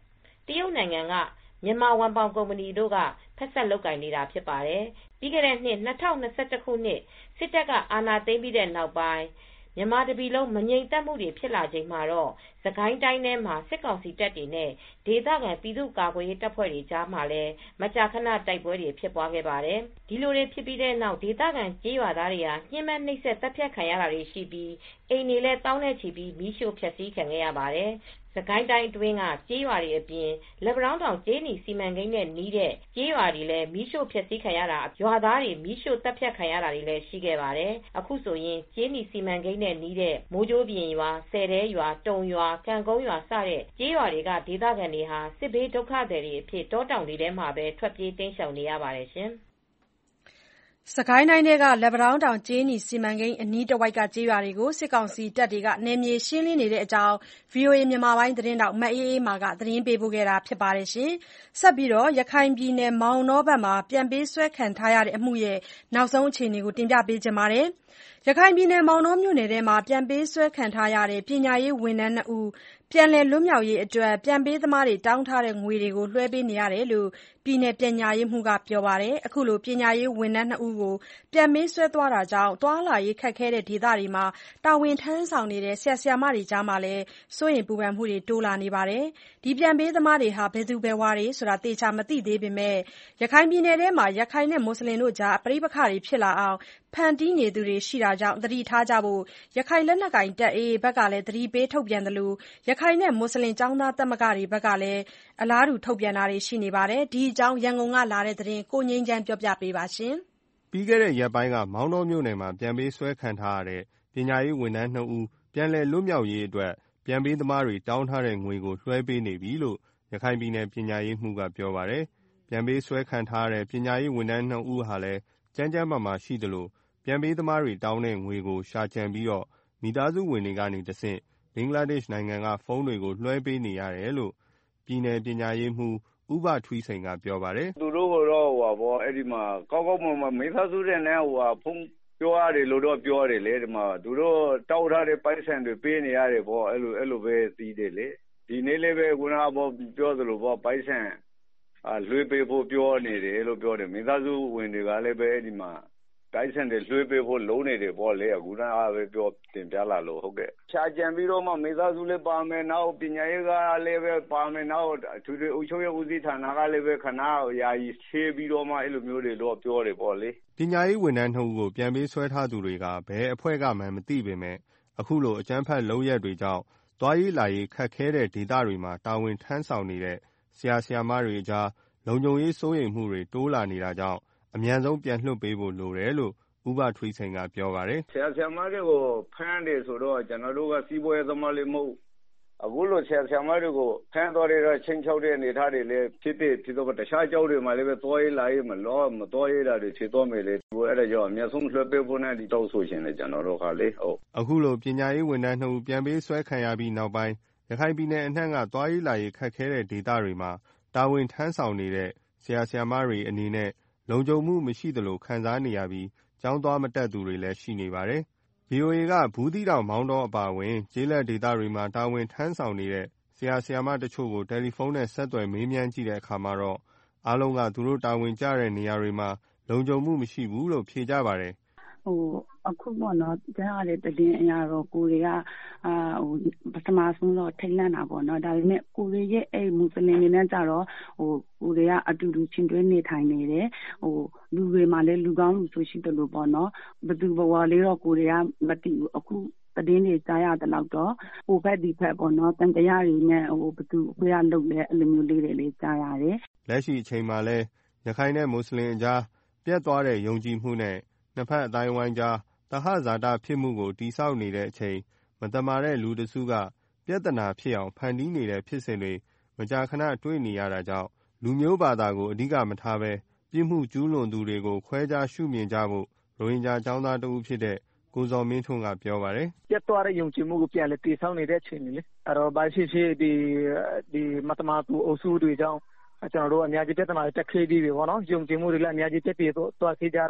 ရုတ်နိုင်ငံကမြန်မာဝန်ပေါင်ကုမ္ပဏီတို့ကဖက်ဆက်လုပ်ကိုင်နေတာဖြစ်ပါတယ်။ပြီးခဲ့တဲ့နှစ်၂၀၂၁ခုနှစ်စစ်တပ်ကအာဏာသိမ်းပြီးတဲ့နောက်ပိုင်းမြန်မာတပြည်လုံးမငြိမ်သက်မှုတွေဖြစ်လာချိန်မှာတော့စကိုင်းတိုင်းထဲမှာစစ်ကောင်စီတပ်တွေနဲ့ဒေသခံပြည်သူ့ကာကွယ်ရေးတပ်ဖွဲ့တွေကြားမှာလည်းမကြာခဏတိုက်ပွဲတွေဖြစ်ပွားခဲ့ပါတယ်။ဒီလိုတွေဖြစ်ပြီးတဲ့နောက်ဒေသခံကြေးရွာသားတွေဟာညှဉ်းပန်းနှိပ်စက်တပ်ဖြတ်ခံရတာတွေရှိပြီးအိမ်တွေလည်းတောင်းနဲ့ချီပြီးမီးရှို့ဖျက်ဆီးခံခဲ့ရပါတယ်။စကိုင်းတိုင်းအတွင်းကကြေးရွာတွေအပြင်လက်ပံတောင်းတောင်ကြေးနီစီမံကိန်းနဲ့နီးတဲ့ကြေးရွာတွေလည်းမီးရှို့ဖျက်ဆီးခံရတာရွာသားတွေမီးရှို့တပ်ဖြတ်ခံရတာတွေလည်းရှိခဲ့ပါတယ်။အခုဆိုရင်ကြေးနီစီမံကိန်းနဲ့နီးတဲ့မိုးကြိုးပြင်ရွာဆယ်တဲရွာတုံရွာကံကုန်းရွာစတဲ့ကြေးရွာတွေကဒေသခံတွေဟာစစ်ဘေးဒုက္ခသည်တွေအဖြစ်တောတောင်တွေထဲမှာပဲထွက်ပြေးတိမ်းရှောင်နေရပါတယ်ရှင်။စကိုင်းတိုင်းထဲကလက်ပံတောင်းတောင်ကြေးနီစီမံကိန်းအနီးတဝိုက်ကကြေးရွာတွေကိုစစ်ကောင်စီတပ်တွေကနယ်မြေရှင်းလင်းနေတဲ့အကြောင်း ဗွီအိုအေမြန်မာပိုင်းသတင်းထောက်မအေးအေးမာကသတင်းပေးပို့ခဲ့တာပါ။ဆက်ပြီးရခိုင်ပြည်နယ်မောင်တောဘက်မှာပြန်ပေးဆွဲခံထားရတဲ့အမှုရဲ့နောက်ဆုံးအခြေအနေကိုတင်ပြပေးချင်ပါတယ်။ရခိုင်ပြည်နယ်မောင်တောမြို့နယ်ထဲမှာပြန်ပေးဆွဲခံထားရတဲ့ပညာရေးဝန်ထမ်းနှစ်ဦးပြန်လည်လွတ်မြောက်ရေးအတွက်ပြန်ပေးသမားတွေတောင်းထားတဲ့ငွေတွေကိုလွှဲပေးနေရတယ်လို့ပြည်နယ်ပညာရေးမှူးကပြောပါတယ်။အခုလိုပညာရေးဝန်ထမ်းနှစ်ဦးကိုပြန်ပေးဆွဲသွားတာကြောင့်သွားလာရေးခက်ခဲတဲ့ဒေသတွေမှာတာဝန်ထမ်းဆောင်နေတဲ့ဆရာဆရာမတွေကြားမှာလည်းစိုးရိမ်ပူပန်မှုတွေတိုးလာနေပါတယ်။ဒီပြန်ပေးသမားတွေဟာဘယ်သူဘယ်ဝါတွေဆိုတာသေချာမသိသေးပေမဲ့ရခိုင်ပြည်နယ်ထဲမှာရခိုင်နဲ့မွတ်စလင်တို့ကြားပဋိပက္ခတွေဖြစ်လာအောင်ဖန်တီးနေသူတွေရှိတာကြောင့်သတိထားကြဖို့ရခိုင်လက်နက်ကိုင်တပ် အေအေ ဘက်ကလည်းသတိပေးထုတ်ပြန်သလိုရခိုင်နဲ့မွတ်စလင်ကျောင်းသားသမဂ္ဂတွေဘက်ကလည်းအလားတူထုတ်ပြန်တာတွေရှိနေပါတယ်။ဒီအကြောင်းရန်ကုန်ကလာတဲ့သတင်းကိုငြိမ်းချမ်းပြောပြပေးပါရှင်။ပြီးခဲ့တဲ့ရက်ပိုင်းကမောင်တောမြို့နယ်မှာပြန်ပေးဆွဲခံထားရတဲ့ပညာရေးဝန်ထမ်းနှစ်ဦးပြန်လည်လွတ်မြောက်ရေးအတွက်ပြန်ပေးသမားတွေတောင်းထားတဲ့ငွေကိုလွှဲပေးနေပြီလို့ရခိုင်ပြည်နယ်ပညာရေးမှူးကပြောပါတယ်။ပြန်ပေးဆွဲခံထားရတဲ့ပညာရေးဝန်ထမ်းနှစ်ဦးဟာလည်းကျန်းကျန်းမာမာရှိသလိုပြန်ပေးသမားတွေတောင်းတဲ့ငွေကိုရှာကြံပြီးတော့မိသားစုဝင်တွေကနေတဆင့်ဘင်္ဂလားဒေ့ရှ်နိုင်ငံကဖုန်းတွေကိုလွှဲပေးနေရတယ်လို့ပြည်နယ်ပညာရေးမှူးဦးဘထွီးစိန်ကပြောပါတယ်။သူတို့ကတော့ဟိုပါဘောအဲ့ဒီမှာကောက်ကောက်မမမိသားစုတွေနဲ့ဟိုဖုန်းပြောရတယ်လို့တော့ပြောတယ်လေဒီမှာသူတို့တောက်ထားတဲ့ပိုက်ဆံတွေပေးနေရတယ်ပေါ့အဲ့လိုအဲ့လိုပဲသိတယ်လေဒီနေ့လည်းပဲခုနကဘောပြောသလိုပေါ့ပိုက်ဆံအာလွှဲပေးဖို့ပြောနေတယ်လို့ပြောတယ်မိသားစုဝင်တွေကလည်းပဲဒီမှာတိုက်စံတွေလွှဲပေးဖို့လုံးနေတယ်ပေါ့လေအခုနကပဲပြောတင်ပြလာလို့ဟုတ်ကဲ့ရှာကြံပြီးတော့မှမိသားစုလည်းပါမယ်နောက်ပညာရေးကလည်းပဲပါမယ်နောက်သူတွေအုပ်ချုပ်ရေးဦးစီးဌာနကလည်းပဲခဏယာယီရှေ့ပြီးတော့မှအဲ့လိုမျိုးတွေတော့ပြောတယ်ပေါ့လေပညာရေးဝန်ထမ်းနှစ်ဦးကိုပြန်ပေးဆွဲထားသူတွေကဘယ်အဖွဲ့ကမှမသိပေမဲ့အခုလိုအကြမ်းဖက်လုပ်ရက်တွေကြောင့်သွားရေးလာရေးခက်ခဲတဲ့ဒေသတွေမှာတာဝန်ထမ်းဆောင်နေတဲ့ဆရာဆရာမတွေကြားလုံခြုံရေးစိုးရိမ်မှုတွေတိုးလာနေတာကြောင့်အမြန်ဆုံးပြန်လွှတ်ပေးဖို့လိုတယ်လို့ဦးဘထွေးစိန်ကပြောပါတယ်ဆရာဆရာမတွေကိုဖမ်းတယ်ဆိုတော့ကျွန်တော်တို့ကစီးပွားရေးသမားလေးမဟုတ်အခုလိုဆရာဆရာမတွေကိုဖမ်းတော်တဲ့ချင်းချောက်တဲ့အနေထားတွေလည်းဖြစ်တဲ့ဖြစ်တော့တခြားကြောက်တွေမှာလည်းပဲသွားရေးလာရေးမလောမသွားရေးတာတွေဖြစ်တော့မယ်လေဒီအဲ့ဒါကြောင့်အများဆုံးလွှတ်ပေးဖို့နဲ့ဒီတောက်ဆိုရှင်လေကျွန်တော်တို့ကလေဟုတ်အခုလိုပညာရေးဝန်ထမ်းနှစ်ဦးပြန်ပေးဆွဲခံရပြီးနောက်ပိုင်းရခိုင်ပြည်နယ်အနှံ့ကသွားရေးလာရေးခက်ခဲတဲ့ဒေသတွေမှာတာဝန်ထမ်းဆောင်နေတဲ့ဆရာဆရာမတွေအနေနဲ့လုံခြုံမှုမရှိသလိုခံစားနေရပြီးကျောင်းသွားမတက်သူတွေလည်းရှိနေပါတယ်။ ဗွီအိုအေကဘူးသီးတောင်မောင်းတောအပါအဝင်ကျေးလက်ဒေသတွေမှာတာဝန်ထမ်းဆောင်နေတဲ့ဆရာဆရာမတချို့ကိုတယ်လီဖုန်းနဲ့ဆက်သွယ်မေးမြန်းကြည့်တဲ့အခါမှာတော့အားလုံးကသူတို့တာဝန်ကျတဲ့နေရာတွေမှာလုံခြုံမှုမရှိဘူးလို့ဖြေကြပါတယ်ဟိုအခုပေါ့နော်ကြားရတဲ့တည်င်းအရာတော့ကိုတွေကအာဟိုပထမဆုံးတော့ထိတ်လန့်တာပေါ့နော်ဒါပေမဲ့ကိုတွေရဲ့အဲ့မွတ်စလင်တွေနဲ့ကြတော့ဟိုကိုတွေကအတူတူချင်းတွဲနေထိုင်နေတယ်ဟိုလူတွေမှလည်းလူကောင်းလူဆိုရှိတယ်လို့ပေါ့နော်ဘသူဘဝလေးတော့ကိုတွေကမသိဘူးအခုတည်င်းတွေကြားရတယ်တော့ဟိုဘက်ဒီဘက်ပေါ့နော်တန်တရားတွေနဲ့ဟိုဘသူအခွေးရလုပ်လဲအဲ့လိုမျိုးလေးတွေလေးကြားရတယ်လက်ရှိအချိန်မှာလဲရခိုင်နဲ့မွတ်စလင်အကြားပြတ်သွားတဲ့ယုံကြည်မှုနဲ့နှစ်ဖက်အတိုင်းဝိုင်းကြားတဟဇာတဖြစ်မှုကိုတိဆောက်နေတဲ့အချိန်မတမာတဲ့လူတစုကပြဿနာဖြစ်အောင်ဖန်တီးနေတဲ့ဖြစ်စဉ်တွေမကြာခဏတွေ့နေရတာကြောင့်လူမျိုးဘာသာကိုအဓိကမထားဘဲပြစ်မှုကျူးလွန်သူတွေကိုခွဲခြားရှုမြင်ကြဖို့ရိုဟင်ဂျာကျောင်းသားတဦးဖြစ်တဲ့ကိုဇော်မင်းထွန်းကပြောပါတယ်ပြတ်သွားတဲ့ယုံကြည်မှုကိုပြန်လဲတိဆောက်နေတဲ့အချိန်တွေလေအဲ့တော့ဘာဖြစ်ဖြစ်ဒီဒီမတမာသူအုပ်စုတွေကြောင့်ကျွန်တော်တို့အများကြီးပြဿနာတက်ခဲပြီးပြီပေါ့နော်ယုံကြည်မှုတွေလည်းအများကြီးတက်ပြီးတော့သွားခဲ့ကြတာ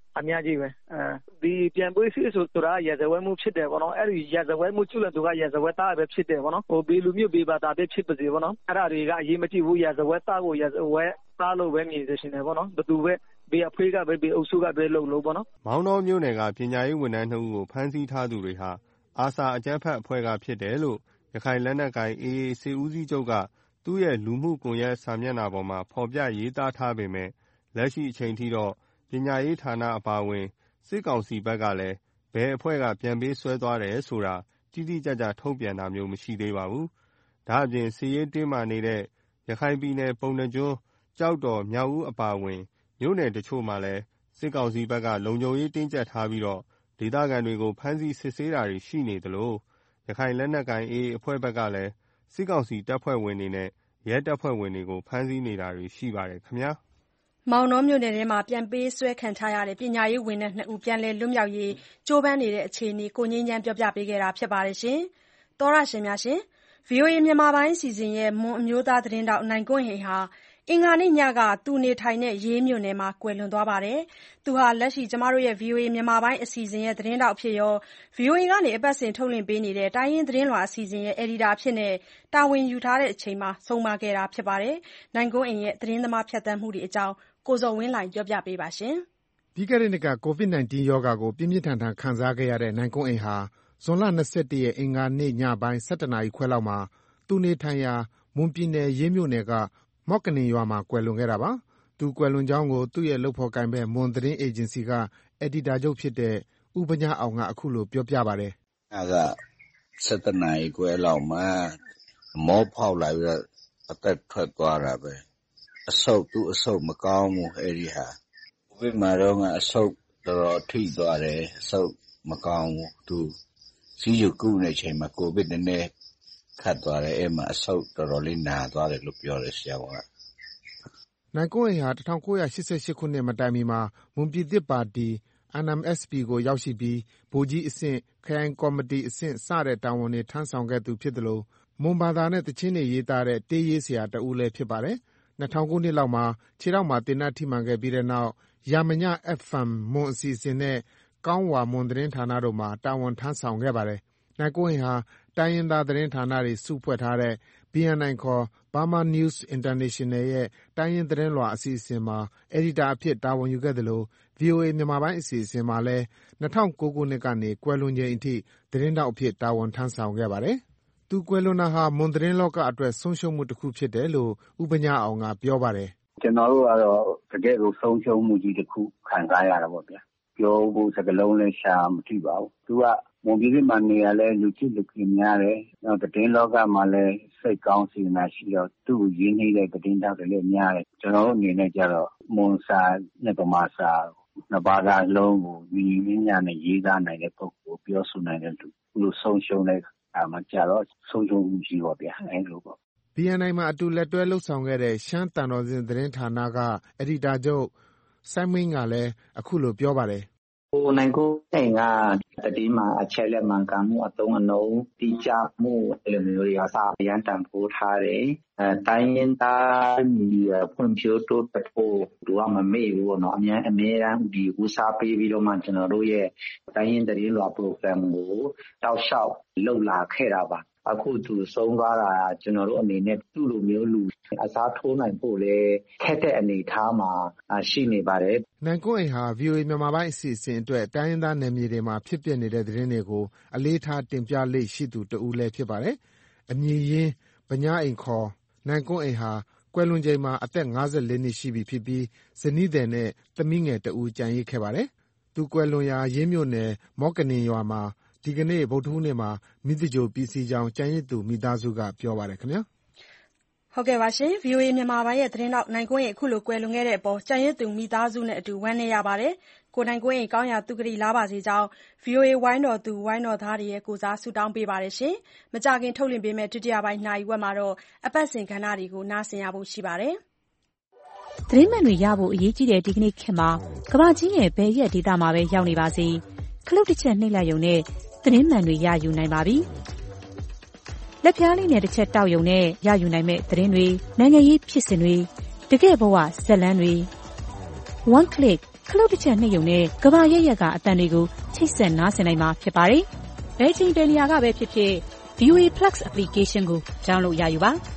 အများကြီးပဲအဲဒီပြန်ပွေးစီဆိုတာရာဇဝတ်မှုဖြစ်တယ်ပေါ့နော်အဲ့ဒီရာဇဝတ်မှုကျူးလွန်သူကရာဇဝတ်သားပဲဖြစ်တယ်ပေါ့နော်ဟိုဘီလူမျိုးဘီဘာသာပဲဖြစ်ပါစေပေါ့နော်အဲ့ဒါတွေကအရေးမကြီးဘူးရာဇဝတ်သားကိုရာဇဝတ်သားလို့ပဲမြင်စေရှင်တယ်ပေါ့နော်ဘသူပဲဘေးအဖေးကပဲဘေးအုပ်စုကပဲလုံလို့ပေါ့နော်မောင်တော်မြို့နယ်ကပညာရေးဝန်ထမ်းနှစ်ဦးကိုဖမ်းဆီးထားသူတွေဟာအာဆာအကြမ်းဖက်အဖွဲ့ကဖြစ်တယ်လို့ရခိုင်လက်နက်ကိုင် အေအေ စစ်ဦးစီးချုပ်ကသူ့ရဲ့လူမှုကွန်ရက်စာမျက်နှာပေါ်မှာဖော်ပြရေးသားထားပေမဲ့လက်ရှိအချိန်ထိတော့ပညာရေးဌာနအပါအဝင်စစ်ကောင်စီဘက်ကလည်းဘယ်အဖွဲ့ကပြန်ပေးဆွဲသွားတယ်ဆိုတာတိတိကျကျထုတ်ပြန်တာမျိုးမရှိသေးပါဘူး။ဒါ့အပြင်စစ်ရေးတင်းမာနေတဲ့ရခိုင်ပြည်နယ်ပုဏ္ဏားကျွန်းကြောက်တော်မြောက်ဦးအပါအဝင်မြို့နယ်တချို့မှာလည်းစစ်ကောင်စီဘက်ကလုံခြုံရေးတင်းကျပ်ထားပြီးတော့ဒေသခံတွေကိုဖမ်းဆီးစစ်ဆေးတာတွေရှိနေသလိုရခိုင်လက်နက်ကိုင် အေအေ အဖွဲ့ဘက်ကလည်းစစ်ကောင်စီတပ်ဖွဲ့ဝင်တွေနဲ့ရဲတပ်ဖွဲ့ဝင်တွေကိုဖမ်းဆီးနေတာတွေရှိပါတယ်ခင်ဗျာမောင်တောမြို့နယ်ထဲမှာပြန်ပေးဆွဲခံထားရတဲ့ပညာရေးဝန်ထမ်းနှစ်ဦးပြန်လည်လွတ်မြောက်ရေးကြိုးပမ်းနေတဲ့အခြေအနေကိုငြိမ်းချမ်းပြောပြပေးခဲ့တာဖြစ်ပါတယ်ရှင်။သောရရှင်များရှင် ဗွီအိုအေ မြန်မာပိုင်းအစီအစဉ်ရဲ့မွန်အမျိုးသားသတင်းတောက်နိုင်ကွန်းဟိန်ဟာအင်္ဂါနေ့ညကသူနေထိုင်တဲ့ရေးမြို့နယ်မှာကွယ်လွန်သွားပါတယ်။သူဟာလက်ရှိကျမတို့ရဲ့ ဗွီအိုအေ မြန်မာပိုင်းအစီအစဉ်ရဲ့သတင်းတောက်ဖြစ်ရော ဗွီအိုအေကနေအပတ်စဉ်ထုတ်လွှင့်ပေးနေတဲ့တိုင်းရင်းသတင်းလွှာအစီအစဉ်ရဲ့အယ်ဒီတာဖြစ်နဲ့တာဝန်ယူထားတဲ့အချိန်မှာဆုံးမခဲ့တာဖြစ်ပါတယ်။နိုင်ကွန်းအိန်ရဲ့သတင်းသမားဖြတ်သန်းမှုတွေအကြောင်းကိုဇော်ဝင်းလှိုင်ပြောပြပေးပါရှင်။ပြီးခဲ့တဲ့နှစ်က ကိုဗစ် ၁၉ ရောဂါကိုပြင်းပြင်းထန်ထန်ခံစားခဲ့ရတဲ့နိုင်ကွန်းအိန်ဟာဇွန်လ ၂၁ ရက်အင်္ဂါနေ့ညပိုင်း ၁၁ နာရီခွဲလောက်မှာသူနေထိုင်ရာမွန်ပြည်နယ်ရေးမြို့နယ်ကမော့ကနင်ရွာမှာကွယ်လွန်ခဲ့တာပါ။သူကွယ်လွန်ကြောင်းကိုသူ့ရဲ့လုပ်ဖော်ကိုင်ဘက်မွန်သတင်းအေဂျင်စီကအယ်ဒီတာချုပ်ဖြစ်တဲ့ဦးပညာအောင်ကအခုလိုပြောပြပါတယ်။အဲက၁၁ နာရီခွဲလောက်မှာမောဖောက်လာပြီးတော့အသက်ထွက်သွားတာပဲ။အဆုပ်သူ့အဆုပ်မကောင်းဘူးအဲဒီဟာ။ကိုဗစ်မှာတော့အဆုပ်တော်တော်ထိသွားတယ်။အဆုပ်မကောင်းဘူး။သူစီးကျူကုနေချိန်မှာကိုဗစ်နည်းနည်းခတ်သွားတယ်။အဲ့မှာအဆုပ်တော်တော်လေးနာသွားတယ်လို့ပြောတယ်ဆရာက။နိုင်ကွန်းအိန်ဟာ၁၉၈၈ ခုနှစ်မတိုင်မီမှာမွန်ပြည်သစ်ပါတီ အန် အမ် အက်စ် ပီ ကိုရောက်ရှိပြီးဗိုလ်ကြီးအဆင့်၊ခရိုင်ကော်မတီအဆင့်စတဲ့တာဝန်တွေထမ်းဆောင်ခဲ့သူဖြစ်သလိုမွန်ဘာသာနဲ့သီချင်းတွေရေးသားတဲ့တေးရေးဆရာတဦးလည်းဖြစ်ပါတယ်။၂၀၀၀ ခုနှစ်လောက်မှာခြေထောက်မှာသေနတ်ထိမှန်ခဲ့ပြီးတဲ့နောက်ရမည အက်ဖ်အမ် မွန်အစီအစဉ်နဲ့ကောင်းဝါမွန်သတင်းဌာနတို့မှာတာဝန်ထမ်းဆောင်ခဲ့ပါတယ်။နိုင်ကွန်းအိန်ဟာတိုင်းရင်းသားသတင်းဌာနတွေစုဖွဲ့ထားတဲ့ ဘီ အန် အိုင် ခေါ် Burma News International ရဲ့တိုင်းရင်းသတင်းလွှာအစီအစဉ်မှာအယ်ဒီတာအဖြစ်တာဝန်ယူခဲ့သလို ဗွီအိုအေ မြန်မာပိုင်းအစီအစဉ်မှာလည်း၂၀၀၉ ခုနှစ်ကနေကွယ်လွန်ချိန်အထိသတင်းထောက်အဖြစ်တာဝန်ထမ်းဆောင်ခဲ့ပါတယ်။သူကွယ်လွန်တာဟာမွန်သတင်းလောကအတွက်ဆုံးရှုံးမှုတခုဖြစ်တယ်လို့ဦးပညာအောင်ကပြောပါတယ်။ကျွန်တော်တို့ကတော့တကယ်ကိုဆုံးရှုံးမှုကြီးတစ်ခုခံစားရတာပေါ့ဗျာ။ပြောဖို့စကားလုံးလည်းရှာမထိပါဘူး။သူကမွန်ပြည်မှာနေရလဲလူချစ်လူခင်များတယ်။နောက်သတင်းလောကမှာလည်းစိတ်ကောင်းစေနာရှိတော့သူ့ကိုရင်းနှီးတဲ့သတင်းတောက်တွေလည်းများတယ်။ကျွန်တော်တို့အနေနဲ့ကြတော့မွန်စာနဲ့ဗမာစာနှစ်ဘာသာလုံးကိုညီညီညာနဲ့ရေးသားနိုင်တဲ့ပုဂ္ဂိုလ်ပြောဆိုနိုင်တဲ့လူလူဆုံးရှုံးတဲ့အာမကြတော့ဆုံးရှုံးမှုကြီးပါဗျာအဲလိုပေါ့။ ဘီ အန် အိုင် မှာအတူလက်တွဲလှုပ်ဆောင်ခဲ့တဲ့ရှမ်းတန်တော်စင်သတင်းဌာနကအယ်ဒီတာချုပ်စိုင်းမင်းကလည်းအခုလိုပြောပါတယ်ဟိုနိုင်ကိုအိမ်ကတတိမှာအချက်လက်မှန်ကန်မှုအသုံးအနှုန်းတိကျမှုအဲ့လိုမျိုးတွေကစာရန်တန်ဖိုးထားတယ်အဲတိုင်းရင်းသားမီဒီယာဖွံ့ဖြိုးတိုးတက်ဖို့သူကမမေ့ဘူးပေါ့နော်အများအများအားဒီဦးစားပေးပြီးတော့မှကျွန်တော်တို့ရဲ့တိုင်းရင်းသတင်းလွှာ program ကိုတောက်လျှောက်လှုပ်လာခဲ့တာပါအခုသူဆုံးသွားတာကျွန်တော်တို့အနေနဲ့သူ့လိုမျိုးလူအစားထိုးနိုင်ဖို့လေခက်တဲ့အနေအထားမှာရှိနေပါတယ်နိုင်ကွန်းအိန်ဟာ ဗွီအိုအေ မြန်မာပိုင်းအစီအစဉ်အတွက်တိုင်းရင်းသားနယ်မြေတွေမှာဖြစ်ပျက်နေတဲ့သတင်းတွေကိုအလေးထားတင်ပြလေ့ရှိသူတဦးလည်းဖြစ်ပါတယ်အမည်ရင်းဗညာအိန်ခေါ်နိုင်ကွန်းအိန်ဟာကွယ်လွန်ချိန်မှာအသက်၅၄နှစ်ရှိပြီဖြစ်ပြီးဇနီးသည်နဲ့သမီးငယ်တဦးကျန်ရစ်ခဲ့ပါတယ်သူကွယ်လွန်ရာရေးမြို့နယ်မော့ကနင်ရွာမှာဒီကနေ့ဗုဒ္ဓဟူးနေ့မှာမိသဂြိုလ်ပြီးစီးကြောင်းကျန်ရစ်သူမိသားစုကပြောပါတယ်ခင်ဗျာဟုတ်ကဲ့ပါရှင် ဗွီအိုအေ မြန်မာပိုင်းရဲ့သတင်းတောက်နိုင်ကွန်းရဲ့အခုလိုကွယ်လွန်ခဲ့တဲ့အပေါ်ကျန်ရစ်သူမိသားစုနဲ့အတူဝမ်းနည်းရပါတယ်ကိုနိုင်ကွန်းရဲ့ကောင်းရာသူကတိလားပါစေကြောင်း ဗွီအိုအေ ဝိုင်းတော်သူဝိုင်းတော်သားတွေရဲ့ကိုစားဆုတောင်းပေးပါတယ်ရှင်မကြခင်ထုတ်လွှင့်ပေးမယ့်ဒုတိယပိုင်းနိုင်ဝက်မှာတော့အပတ်စဉ်ကဏ္ဍတွေကိုနားဆင်ရဖို့ရှိပါတယ်သတင်းမှန်တွေရဖို့အရေးကြီးတဲ့ဒီကနေ့ခေတ်မှာကမ္ဘာကြီးရဲ့ဘယ်ရက်ဒေသမှာပဲရောက်နေပါစေခလုတ်တစ်ချက်နှိပ်လိုက်ရုံနဲ့သတင်းမှန်တွေရယူနိုင်ပါပြီ။လက်ဖျားလေးနဲ့တစ်ချက်တောက်ရုံနဲ့ရယူနိုင်မဲ့သတင်းတွေနိုင်ငံရေးဖြစ်စဉ်တွေတကယ့်ဘဝဇာတ်လမ်းတွေ one click ခလုတ်တစ်ချက်နှိပ်ရုံနဲ့ကဘာရက်ရက်ကအတန်တွေကိုချိတ်ဆက်နားဆင်နိုင်မှာဖြစ်ပါတယ်။ဘယ်ချိန်ဘယ်နေရာကပဲဖြစ်ဖြစ် ဗီအိုအေ Plus application ကို download ရယူပါ။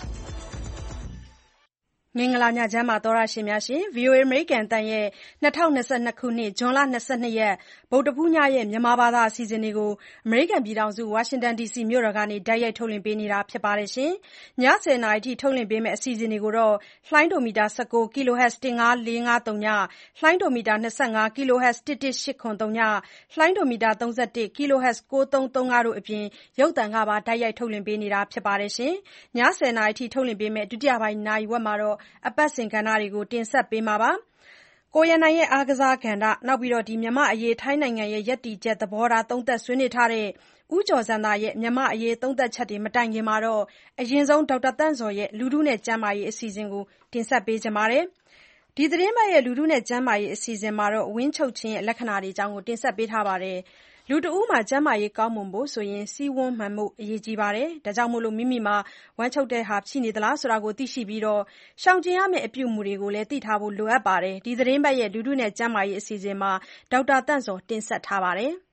မင်္ဂလာညချမ်းပါသောရရှင်များရှင် ဗီအိုအေ အမေရိကန်အသံရဲ့၂၀၂၂ခုနှစ်ဇွန်လ၂၂ရက်ဗုဒ္ဓဖူးညရဲ့မြန်မာဘာသာအစီအစဉ်တွေကိုအမေရိကန်ပြည်ထောင်စုဝါရှင်တန်ဒီစီမြို့တော်ကနေတိုက်ရိုက်ထုတ်လွှင့်ပေးနေတာဖြစ်ပါတယ်ရှင်။ညဆယ်နာရီထိထုတ်လွှင့်ပေးမယ့်အစီအစဉ်တွေကိုတော့လှိုင်းဒိုမီတာ၁၉ kHz ၁၅၄၅၃ညလှိုင်းဒိုမီတာ၂၅ kHz ၁၁၈၇၃ညလှိုင်းဒိုမီတာ၃၁ kHz ၉၃၃၅တို့အပြင်ရုပ်သံကပါတိုက်ရိုက်ထုတ်လွှင့်ပေးနေတာဖြစ်ပါတယ်ရှင်။ညဆယ်နာရီထိထုတ်လွှင့်ပေးမယ့်ဒုတိယပိုင်းနာရီဝက်မှာတော့အပတ်စဉ်ကဏ္ဍတွေကိုတင်ဆက်ပေးမှာပါ။ကိုရန်နိုင်ရဲ့အားကစားကဏ္ဍနောက်ပြီးတော့ဒီမြန်မာအရေးထိုင်းနိုင်ငံရဲ့ယက်တီချက်သဘောထားသုံးသက်ဆွေးနွေးထားတဲ့ဦးကျော်စံသာရဲ့မြန်မာအရေးသုံးသက်ချက်တွေမတိုင်ခင်မှာတော့အရင်ဆုံးဒေါက်တာတန့်ဇော်ရဲ့လူထုနဲ့ကျန်းမာရေးအစီအစဉ်ကိုတင်ဆက်ပေးကြပါမယ်။ဒီသတင်းပတ်ရဲ့လူထုနဲ့ကျန်းမာရေးအစီအစဉ်မှာတော့ဝင်းချုပ်ခြင်းရဲ့လက္ခဏာတွေအကြောင်းကိုတင်ဆက်ပေးထားပါတယ်။လူတဦးမှာကျန်းမာရေးကောင်းမွန်ဖို့ဆိုရင်စီးဝန်းမှန်မှုအရေးကြီးပါတယ်။ဒါကြောင့်မို့လို့မိမိမှာဝမ်းချုပ်တဲ့ဟာရှိနေသလားဆိုတာကိုသိရှိပြီးတော့ရှောင်ကျဉ်ရမယ့်အပြုအမူတွေကိုလည်းသိထားဖို့လိုအပ်ပါတယ်။ဒီသတင်းပတ်ရဲ့လူထုနဲ့ကျန်းမာရေးအစီအစဉ်မှာဒေါက်တာတန့်ဇော်တင်ဆက်ထားပါတယ်။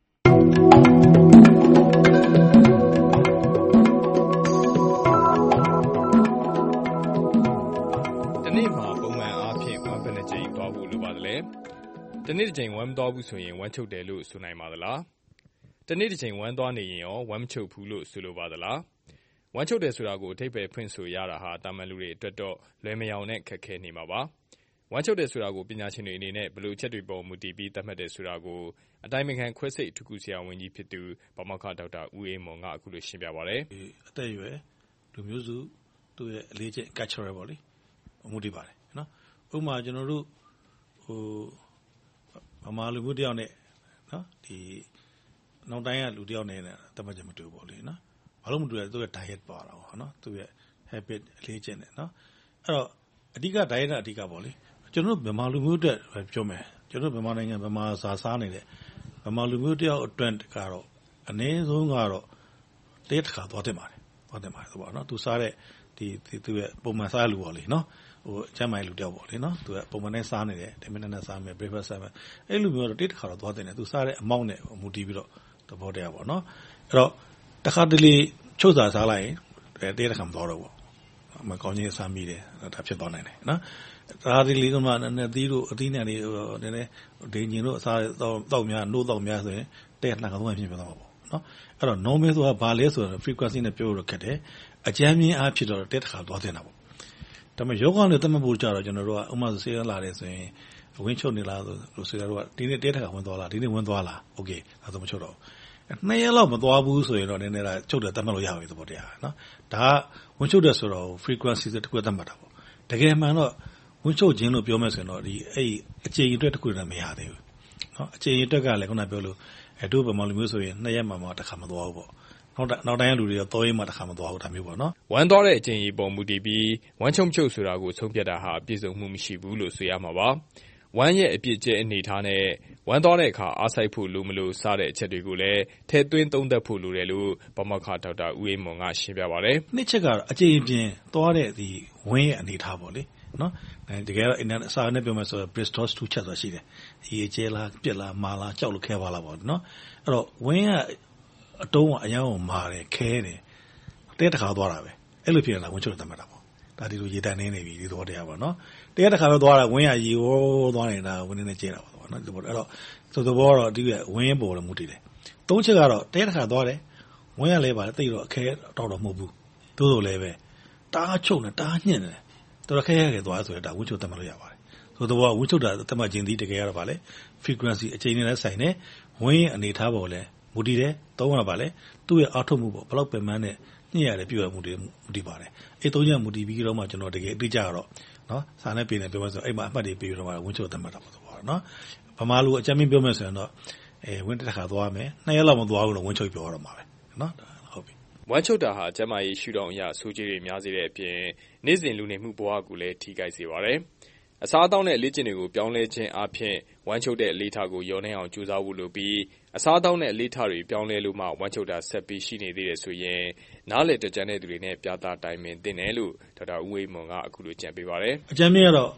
ဒီနေ့မှာပုံမှန်အားဖြင့်ဝမ်းဘက်နဲ့ကြိမ်သွားဖို့လိုပါတယ်လေ။တနေ့တစ်ချိန်ဝမ်းမသွားဘူးဆိုရင်ဝမ်းချုပ်တယ်လို့ဆိုနိုင်ပါသလား။တနေ့တစ်ချိန်ဝမ်းသွားနေရင်ရောဝမ်းမချုပ်ဘူးလို့ဆိုလိုပါသလား။ဝမ်းချုပ်တယ်ဆိုတာကိုအဓိပ္ပာယ်ဖွင့်ဆိုရတာဟာတာမန်လူတွေအတွက်တော့လွယ်မယောင်နဲ့ခက်ခဲနေမှာပါ။ဝမ်းချုပ်တယ်ဆိုတာကိုပညာရှင်တွေအနေနဲ့ဘယ်လိုချက်တွေပေါ်မူတည်ပြီးသတ်မှတ်တယ်ဆိုတာကိုအတိုင်းအခံခွဲစိတ်ထူးကူဆရာဝန်ကြီးဖြစ်သူပါမောက္ခဒေါက်တာဦးအေးမော်ကအခုလိုရှင်းပြပါရစေ။အသက်အရွယ်လူမျိုးစုသူ့ရဲ့အလေးချက် cultural ပေါ့လေမူတည်ပါတယ်နော်။ဥပမာကျွန်တော်တို့ဟိုဗမာလူမျိုးတယောက်နဲ့နော်ဒီနောက်တိုင်းကလူတယောက်နဲ့တတ်မှတ်ချက်မတူဘူးပေါ့လေနော်ဘာလို့မတူလဲသူ့ရဲ့ diet ပါတာပေါ့နော်သူ့ရဲ့ habit အလေးချက်နဲ့နော်အဲ့တော့အဓိက diet ကအဓိကပေါ့လေကျွန်တော်တို့ဗမာလူမျိုးအတွက်ပြောမယ်ကျွန်တော်ဗမာနိုင်ငံဗမာစာစားနေတဲ့ဗမာလူမျိုးတယောက်အတွက်ကတော့အနည်းဆုံးကတော့တရက်တစ်ခါသွားတင်ပါတယ်သွားတင်ပါတယ်ဆိုပါနော်သူစားတဲ့ဒီသူ့ရဲ့ပုံမှန်စားလူပေါ့လေနော်ဟိုကျမ်းမိုင်လူတယောက်ပေါ့လေနော်သူကပုံမှန်နဲ့စားနေတယ်တမင်နဲ့စားမယ် breakfast စားမယ်အဲ့လိုမျိုးတော့တိတ်တစ်ခါတော့သွားတင်တယ်သူစားတဲ့အမောင့်နဲ့မူတည်ပြီးတော့သဘောတရားပေါ့နော်အဲ့တော့တစ်ခါတလေချုပ်စာစားလိုက်ရင်တရက်တစ်ခါမသွားတော့ဘူးမကောင်းချင်းစားမိတယ်ဒါဖြစ်သွားနိုင်တယ်နော်ဒါဒီလေးကမှနည်းနည်းသီးတို့အသီးနဲ့လေးနည်းနည်းဒိန်ကျင်တို့အစားတော့များနိုးတော့များဆိုရင်တရက်နှစ်ခါသုံးခါဖြစ်သွားမှာပေါ့နော်အဲ့တော့ normal ဆိုတာဘာလဲဆိုတော့ frequency နဲ့ပြောလို့ခက်တယ်အကြမ်းမြင်အားဖြစ်တော့တရက်တစ်ခါသွားတင်တာပေါ့ဒါပေမဲ့ယောဂနဲ့တတ်မှတ်ဖို့ကြတော့ကျွန်တော်တို့ကဥမာဆိုဆေးရလာတယ်ဆိုရင်ဝင်းချုပ်နေလားဆိုလို့ဆေးရတို့ကဒီနေ့တရက်တစ်ခါဝင်သွားလားဒီနေ့ဝင်သွားလားโอเคဒါဆိုမချုပ်တော့နှစ်ရက်လောက်မသွားဘူးဆိုရင်တော့နည်းနည်းလားချုပ်တယ်တတ်မှတ်လို့ရပြီသဘောတရားနော်ဒါကဝင်ချုပ်တယ်ဆိုတော့ frequency တစ်ခုတတ်မှတ်တာပေါ့တကယ်မှန်တော့ဝင်ချုပ်ခြင်းလို့ပြောမယ်ဆိုရင်တော့ဒီအဲ့အချိန်အတွက်တစ်ခုတည်းမရသေးဘူးနော်အချိန်အတွက်ကလည်းခုနပြောလို့အဲတို့ဗမာလူမျိုးဆိုရင်နှစ်ရက်မှမှတစ်ခါမသွားဘူးပေါ့နောက်နောက်တိုင်းလူတွေတော့တော်ရင်မှတစ်ခါမသွားဘူးဒါမျိုးပေါ့နော်ဝမ်းသွားတဲ့အချိန်ကြီးပေါ်မူတည်ပြီးဝမ်းချုံချုပ်ဆိုတာကိုဆုံးဖြတ်တာဟာပြည့်စုံမှုမရှိဘူးလို့ဆိုရမှာပါဝမ်းရဲ့အပြည့်ကျဲအနေထားနဲ့ဝမ်းသွားတဲ့အခါအားစိုက်ဖို့လိုမလို့စားတဲ့အချက်တွေကိုလည်းထဲသွင်းသုံးသပ်ဖို့လိုတယ်လို့ပါမောက္ခဒေါက်တာဦးအေးမော်ကရှင်းပြပါတယ်နှစ်ချက်ကတော့အချိန်ပြင်းသွားတဲ့ဒီဝမ်းရဲ့အနေထားပေါ့လေနော်တကယ်တော့အင်တာနက်စာနဲ့ပြောမယ်ဆိုတော့ Bristol two ချက်ဆိုတာရှိတယ်အရေးကျဲလားပြက်လားမာလားကြောက်လို့ခဲပါလားပေါ့နော်အဲ့တော့ဝမ်းကအတုံးကအရန်ကိုမာတယ်ခဲတယ်တရက်တစ်ခါသွားတာပဲအဲ့လိုဖြစ်နေတာဝင်ချုပ်တတ်မှတ်တာပေါ့ဒါဒီလိုရေတန်နေနေပြီဒီသဘောတရားပေါ့နော်တရက်တစ်ခါပဲသွားတာဝင်းရရေဝသွားနေတာဝင်းနေနေကျဲတာပေါ့နော်ဒီဘောအဲ့တော့ဆိုသဘောတော့ဒီရဲ့ဝင်းပေါ်လို့မူတည်တယ်သုံးချက်ကတော့တရက်တစ်ခါသွားတယ်ဝင်းရလဲပါတိတ်တော့အခဲတော့တော့မဟုတ်ဘူးတိုးတိုးလဲပဲတားချုပ်နေတားညှင့်နေတယ်တော်ခဲရဲသွားဆိုရင်ဒါဝင်ချုပ်တတ်မှတ်လို့ရပါတယ်ဆိုသဘောဝင်ချုပ်တာတတ်မှတ်ခြင်းဒီတကယ်ရတော့ဗာလေ frequency အချိန်နဲ့လည်းဆိုင်နေဝင်းအနေထားပေါ်လဲမူတည်တယ်သုံးရပါလေသူ့ရဲ့အားထုတ်မှုပေါ့ဘလောက်ပင်ပန်းနဲ့ညှိရတယ်ပြည့်ရမှုတွေမူတည်ပါတယ်အဲ့သုံးချက်မူတည်ပြီးတော့မှကျွန်တော်တကယ်အတိအကျတော့နော်စာနဲ့ပြင်နေပြောမှဆိုအဲ့မှာအမှတ်တွေပြီးတော့မှဝင်းချုပ်တတ်မှတ်တာပေါ့ဆိုတော့နော်ဗမာလူအကြမ်းမြင်ပြောမယ်ဆိုရင်တော့အဲဝင်းတစ်ခါသွားမယ်နှစ်ရက်လောက်မသွားဘူးတော့ဝင်းချုပ်ပြောရတော့မှာပဲနော်ဟုတ်ပြီဝမ်းချုပ်တာဟာကျန်းမာရေးရှုထောင့်အရဆိုးကြေးတွေများစေတဲ့အပြင်နေ့စဉ်လူနေမှုဘဝကိုလည်းထိခိုက်စေပါတယ်အစားအသောက်နဲ့အလေးကျင့်တွေကိုပြောင်းလဲခြင်းအပြင်ဝမ်းချုပ်တဲ့အလေးထားကိုရောနှေးအောင်ကြိုးစားဖို့လိုပြီးအစားအသောက်နဲ့အလေးထားတွေပြောင်းလဲလို့မှဝမ်းချုပ်တာဆက်ပြီးရှိနေသေးတယ်ဆိုရင်နားလေတကြတဲ့သူတွေနဲ့ပြသတိုင်ပင်သင့်တယ်လို့ဒေါက်တာဦးဝေးမွန်ကအခုလိုကြံပေးပါတယ်အကြံပေးကတော့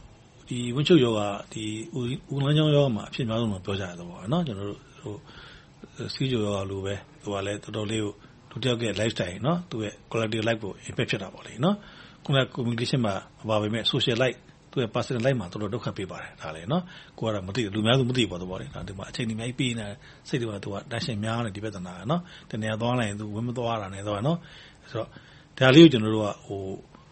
ဒီဝင်းချုပ်ယောဂဒီဦးလန်းချောင်းယောဂမှာအဖြစ်အများဆုံးတော့ပြောကြရတယ်ပေါ့နော်ကျွန်တော်တို့ဟိုစီးကြယောဂလိုပဲသူကလည်းတော်တော်လေးကိုလူတစ်ယောက်ရဲ့ lifestyle နော်သူရဲ့ quality of life ကို impact ဖြစ်တာပေါ့လေနော်ခုနက communication မှာမပါပေမဲ့ social life သူရဲ့ personal life မှာတော်တော်ဒုက္ခပေးပါတယ်ဒါလည်းနော်ကိုကတော့မသိလူများစုမသိပါတော့ဗောလေဒါဒီမှာအချိန်ဒီများပြီးနေစိတ်တွေကသူကတန်းရှင်များနေဒီပြဿနာနော်တနေရာသွားလိုက်ရင်သူဝင်မသွားတာနဲ့တော့နော်ဆိုတော့ဒါလေးကိုကျွန်တော်တို့ကဟို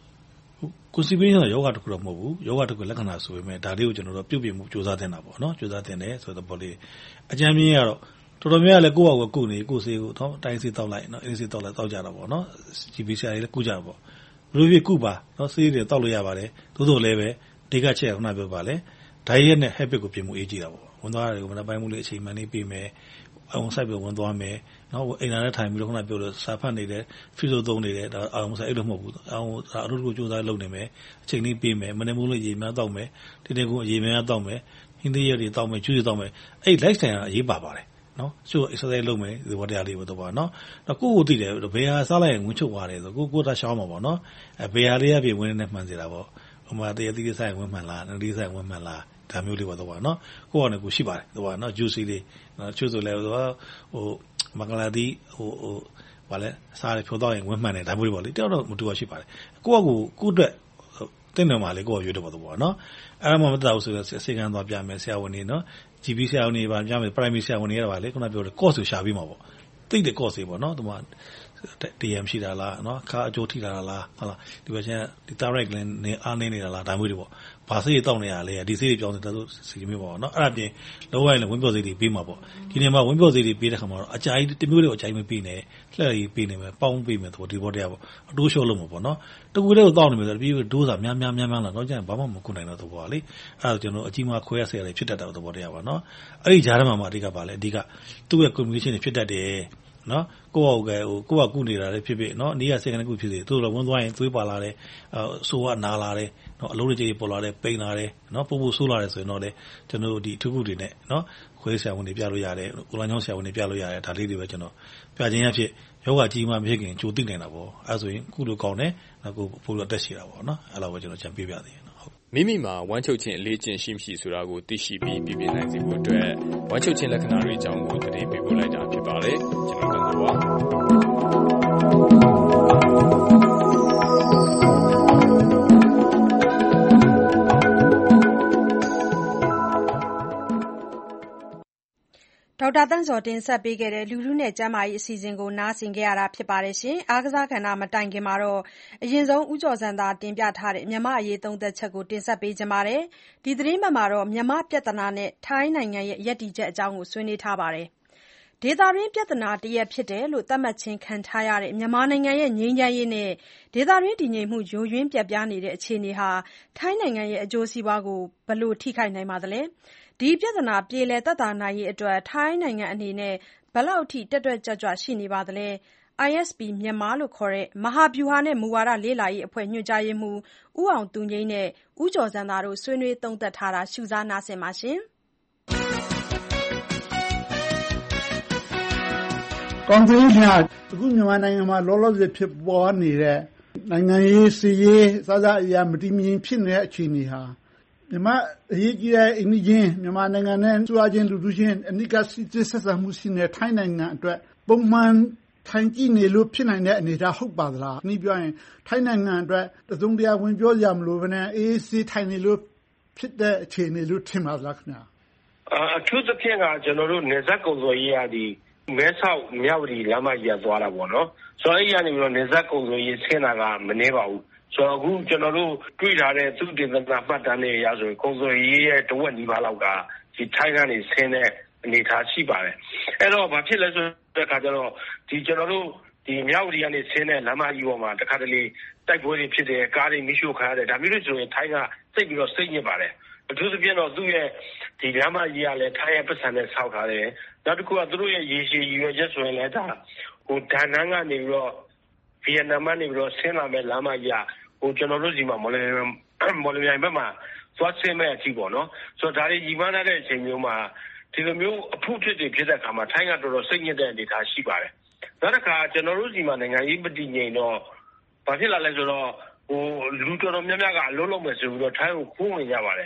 constipation ယောဂတစ်ခုတော့မဟုတ်ဘူးယောဂတစ်ခုလက္ခဏာဆိုပေမဲ့ဒါလေးကိုကျွန်တော်တို့ပြုပြင်မှုစူးစမ်းတင်တာပေါ့နော်စူးစမ်းတင်တယ်ဆိုတော့ဗောလေအကြမ်းမြင်ကတော့တော်တော်များများလည်းကိုယ့်ဟာကိုယ်ကုနေကိုယ်စေးကိုတော့တိုင်းစေးတောက်လိုက်နော်အင်းစေးတောက်လိုက်တောက်ကြတာပေါ့နော် ဂျီ ပီ စီ လည်းကုကြတာပေါ့ဘယ်လိုဖြစ်ကုပါနော်စေးတွေတောက်လို့ရပါတယ်သို့တော်လည်းပဲဒီကချက်ခုနပြောပါလေ diet နဲ့ habit ကိုပြင်မှုအေးကြည့်တာပေါ့ဝန်သွားတွေကိုမနက်ပိုင်းမှုလေးအချိန်မှန်လေးပြီးမယ်အောင်ဆိုင်ပြီးဝန်သွားမယ်နော်အိမ်လာနဲ့ထိုင်ပြီးတော့ခုနပြောလို့စာဖတ်နေတယ်ဖီဆိုသုံးနေတယ်ဒါအောင်ဆိုင်အဲ့လိုမဟုတ်ဘူးအောင်အလုပ်ကိုကြိုးစားလုပ်နေမယ်အချိန်လေးပြီးမယ်မနေ့မိုးလေးရေများတောက်မယ်ဒီနေ့ကအရေများတောက်မယ်ဟင်းသီးရည်တွေတောက်မယ်ကျွေးတောက်မယ်အဲ့ lifestyle ကအရေးပါပါတယ်နော်ဆို exercise လုပ်မယ်ဒီဘောတရားလေးပဲတော့ပါနော်တော့ကိုကိုသိတယ်ဘယ်ဟာစားလိုက်ရင်ဝင်ချုပ်သွားတယ်ဆိုကိုကိုတာရှောင်းမှာပေါ့နော်အဲဘယ်ဟာလေးရပြင်ဝင်နေမှန်စီတာပေါ့ဟိုမှာတရသီးဆိုင်ဝင်မှန်လားနဒီဆိုင်ဝင်မှန်လားဒါမျိုးလေးပေါ့တော့ပါနော်ကိုကလည်းကိုရှိပါတယ်တော့ပါနော် juice လေးနော်ချို့ဆိုလည်းဟိုဟိုမကလာတီဟိုဟိုဘာလဲစားရဖြိုးတော့ရင်ဝင်မှန်တယ်ဒါမျိုးလေးပေါ့လေတောက်တော့မတူပါရှိပါတယ်ကိုကကိုကိုအတွက်တင်းတယ်မှာလေကိုကရွေးတော့ပါတော့ပါနော်အဲ့ဒါမှမတောက်ဆိုတော့စေကန်းသွားပြမယ်ဆရာဝန်နေနော်ဂျီ ပီ ဆရာဝန်နေပါပြမယ် primary ဆရာဝန်နေရပါလေခုနပြောတယ် course ကိုရှာပြီးမှာပေါ့သိတဲ့ course တွေပေါ့နော်ဒီမှာ တီ အမ် ရှိတာလားနော်ခါအကျိုးထိတာလားဟုတ်လားဒီဘက်ကျန်ဒီ thyroid gland နဲ့အားနေနေတာလားဒါမျိုးတွေပေါ့ဘာဆေးတွေတောက်နေရလဲဒီဆေးတွေပြောင်းနေတာဆိုစီမျိုးပေါ့နော်အဲ့ဒါပြင်လောရရင်လည်းဝင်းပြော်ဆေးတွေပေးမှာပေါ့ဒီနေမှာဝင်းပြော်ဆေးတွေပေးတဲ့ခါမှာတော့အကြိုက်တမျိုးတွေကိုအကြိုက်မပေးနဲ့လှည့်ရေးပေးနေမယ်ပေါင်းပေးမယ်ဆိုဒီဘောတရားပေါ့အတိုးလျှော့လို့မှာပေါ့နော်တကူလေးကိုတောက်နေမယ်ဆိုတော့ပြီးဒိုးစာများများများများလာတော့ကျန်ဘာမှမကုနိုင်တော့ပေါ့လေအဲ့ဒါကျွန်တော်အကြီးမခွဲရဆရာတွေဖြစ်တတ်တာတော့ဘောတရားပါနော်အဲ့ဒီဂျားထဲမှာမှအဓိကပါလေအဓိကသူ့ရဲ့ communication တွေဖြစ်တတ်တယ်နော်ကိုယ့်ဟာကိုယ်ဟိုကိုယ့်ဟာကုနေတာလည်းဖြစ်ဖြစ်နော်နေရစင်ကနေကုဖြစ်စီသူတို့လည်းဝင်သွားရင်သွေးပါလာတယ်အဆိုးကနာလာတယ်နော်အလုံးတွေကြီးပေါ်လာတယ်ပိန်လာတယ်နော်ပို့ပို့ဆိုးလာတယ်ဆိုရင်တော့လေကျွန်တော်တို့ဒီထုခုတွေနဲ့နော်ခွဲဆရာဝန်တွေပြလို့ရတယ်ကိုလိုင်းချောင်းဆရာဝန်တွေပြလို့ရတယ်ဒါလေးတွေပဲကျွန်တော်ပြခြင်းအဖြစ်ယောဂကြီးမှမဖြစ်ခင်ကြိုသိနေတာပေါ့အဲဆိုရင်ကုလို့ကောင်းတယ်နောက်ကိုပို့လို့တက်ရှိတာပေါ့နော်အဲ့လိုပဲကျွန်တော်ကြံပြပြသေးတယ်နော်ဟုတ်မိမိမှာဝမ်းချုပ်ခြင်းအလေးကျင့်ရှိမရှိဆိုတာကိုသိရှိပြီးပြပြနိုင်စေဖို့အတွက်ဝမ်းချုပ်ခြင်းလက္ခဏာတွေအကြောင်းကိုသတင်းပေးပို့လိုက်တာဖြစ်ပါတယ်ကျွန်တော်တို့ပါဒေါက်တာသန့်ဇော်တင်ဆက်ပေးခဲ့တဲ့လူထုနဲ့ကျန်းမာရေးအစီအစဉ်ကိုနားဆင်ခဲ့ရတာဖြစ်ပါတယ်ရှင်။အားကစားကဏ္ဍမတိုင်ခင်မှာတော့အရင်ဆုံးဦးကျော်စံသာတင်ပြထားတဲ့မြန်မာအရေးသုံးသက်ချက်ကိုတင်ဆက်ပေးကြပါမယ်။ဒီသတင်းပတ်မှာတော့မြန်မာပြဿနာနဲ့ထိုင်းနိုင်ငံရဲ့ရပ်တည်ချက်အကြောင်းကိုဆွေးနွေးထားပါတယ်။ဒေသတွင်းပြဿနာတစ်ရပ်ဖြစ်တယ်လို့သတ်မှတ်ခြင်းခံထားရတဲ့မြန်မာနိုင်ငံရဲ့ငြိမ်းချမ်းရေးနဲ့ဒေသတွင်းတည်ငြိမ်မှုယိုယွင်းပျက်ပြားနေတဲ့အခြေအနေဟာထိုင်းနိုင်ငံရဲ့အကျိုးစီးပွားကိုဘယ်လိုထိခိုက်နိုင်ပါသလဲ။ဒီပြဿနာပြေလည်သက်သာနိုင်ရေးအတွက်ထိုင်းနိုင်ငံအနေနဲ့ဘယ်လောက်ထိတက်တက်ကြွကြွရှိနေပါသလဲ။ အိုင် အက်စ် ပီ မြန်မာလို့ခေါ်တဲ့မဟာဗျူဟာနဲ့မူဝါဒလေ့လာရေးအဖွဲ့ညွှန်ကြားရေးမှူးဦးအောင်သူငြိမ်းနဲ့ဦးကျော်စံသာတို့ဆွေးနွေးသုံးသပ်ထားတာရှုစားနားဆင်ပါရှင်။ကောင်းကင်ဗျာအခုမြန်မာနိုင်ငံမှာလောလောဆယ်ဖြစ်ပေါ်နေတဲ့နိုင်ငံရေးစီးရေးစသအရာမတည်မငြိမ်ဖြစ်နေတဲ့အခြေအနေဟာမြန်မာအရေးကြီးတဲ့အိမ်နီးချင်းမြန်မာနိုင်ငံနဲ့စွာချင်းလူလူချင်းအနိကစစ်စစ်ဆက်ဆံမှုရှိနေထိုင်းနိုင်ငံအတွက်ပုံမှန်ထိုင်ကြည့်နေလို့ဖြစ်နိုင်တဲ့အနေအထားဟုတ်ပါသလား။ဒီပြောရင်ထိုင်းနိုင်ငံအတွက်တစုံတရာဝင်ပြောကြမလို့ဘယ်နဲ့အေးအေးဆေးထိုင်နေလို့ဖြစ်တဲ့အခြေအနေလို့ထင်ပါသလားခင်ဗျာ။အထူးသဖြင့်ကကျွန်တော်တို့နေဆက်ကုံစော်ရေးရသည်မဲဆောက်မြောက်ဒီလမ်းမကြီးသွားတာပေါ့နော်။ဆိုတော့အဲ့ရနေပြီးတော့နေဆက်ကုံစော်ရေးဆင်းတာကမနှဲပါဘူး။ဆိုတော့အခုကျွန်တော်တို့တွေ့ထားတဲ့သူတင်သနာမှတ်တမ်းတွေအရဆိုရင်ကုံစော်ရေးရဲ့တဝက်နီးပါးလောက်ကဒီထိုင်းကနေဆင်းတဲ့အနေအထားရှိပါတယ်။အဲ့တော့ဘာဖြစ်လဲဆိုတဲ့အခါကျတော့ဒီကျွန်တော်တို့ဒီမြောက်ဒီကနေဆင်းတဲ့လမ်းမကြီးပေါ်မှာတခါတလေတိုက်ပွဲတွေဖြစ်တယ်ကားတွေမိရှို့ခံရတယ်ဒါမျိုးတွေဆိုရင်ထိုင်းကစိတ်ပြီးတော့စိတ်ညစ်ပါတယ်အထူးသဖြင့်တော့သူ့ရဲ့ဒီလမ်းမကြီးကလည်းထိုင်းရဲ့ပတ်စံနဲ့ဆောက်ထားတယ်နောက်တစ်ခုကသူတို့ရဲ့ရေရှည်ရည်ရွယ်ချက်ဆိုရင်လည်းဒါဟိုဒါနန်းကနေပြီးတော့ဗီယက်နမ်ကနေပြီးတော့ဆင်းလာမဲ့လမ်းမကြီးကဟိုကျွန်တော်တို့စီမှာမော်လမြိုင်မော်လမြိုင်ဘက်မှာသွားဆင်းမဲ့အကြည့်ပေါ့နော်ဆိုတော့ဒါတွေညီမနာတဲ့အချိန်မျိုးမှာဒီလိုမျိုးအဖို့ဖြစ်တွေဖြစ်တဲ့အခါမှာထိုင်းကတော်တော်စိတ်ညစ်တဲ့အနေအထားရှိပါတယ်နောက်တစ်ခါကျွန်တော်တို့စီမှာနိုင်ငံရေးမတည်ငြိမ်တော့ဘာဖြစ်လာလဲဆိုတော့ဟိုလူတော်တော်များများကအလုံးလုံးမယ်ဆိုပြီးတော့ထိုင်းကိုခိုးဝင်ကြပါတယ်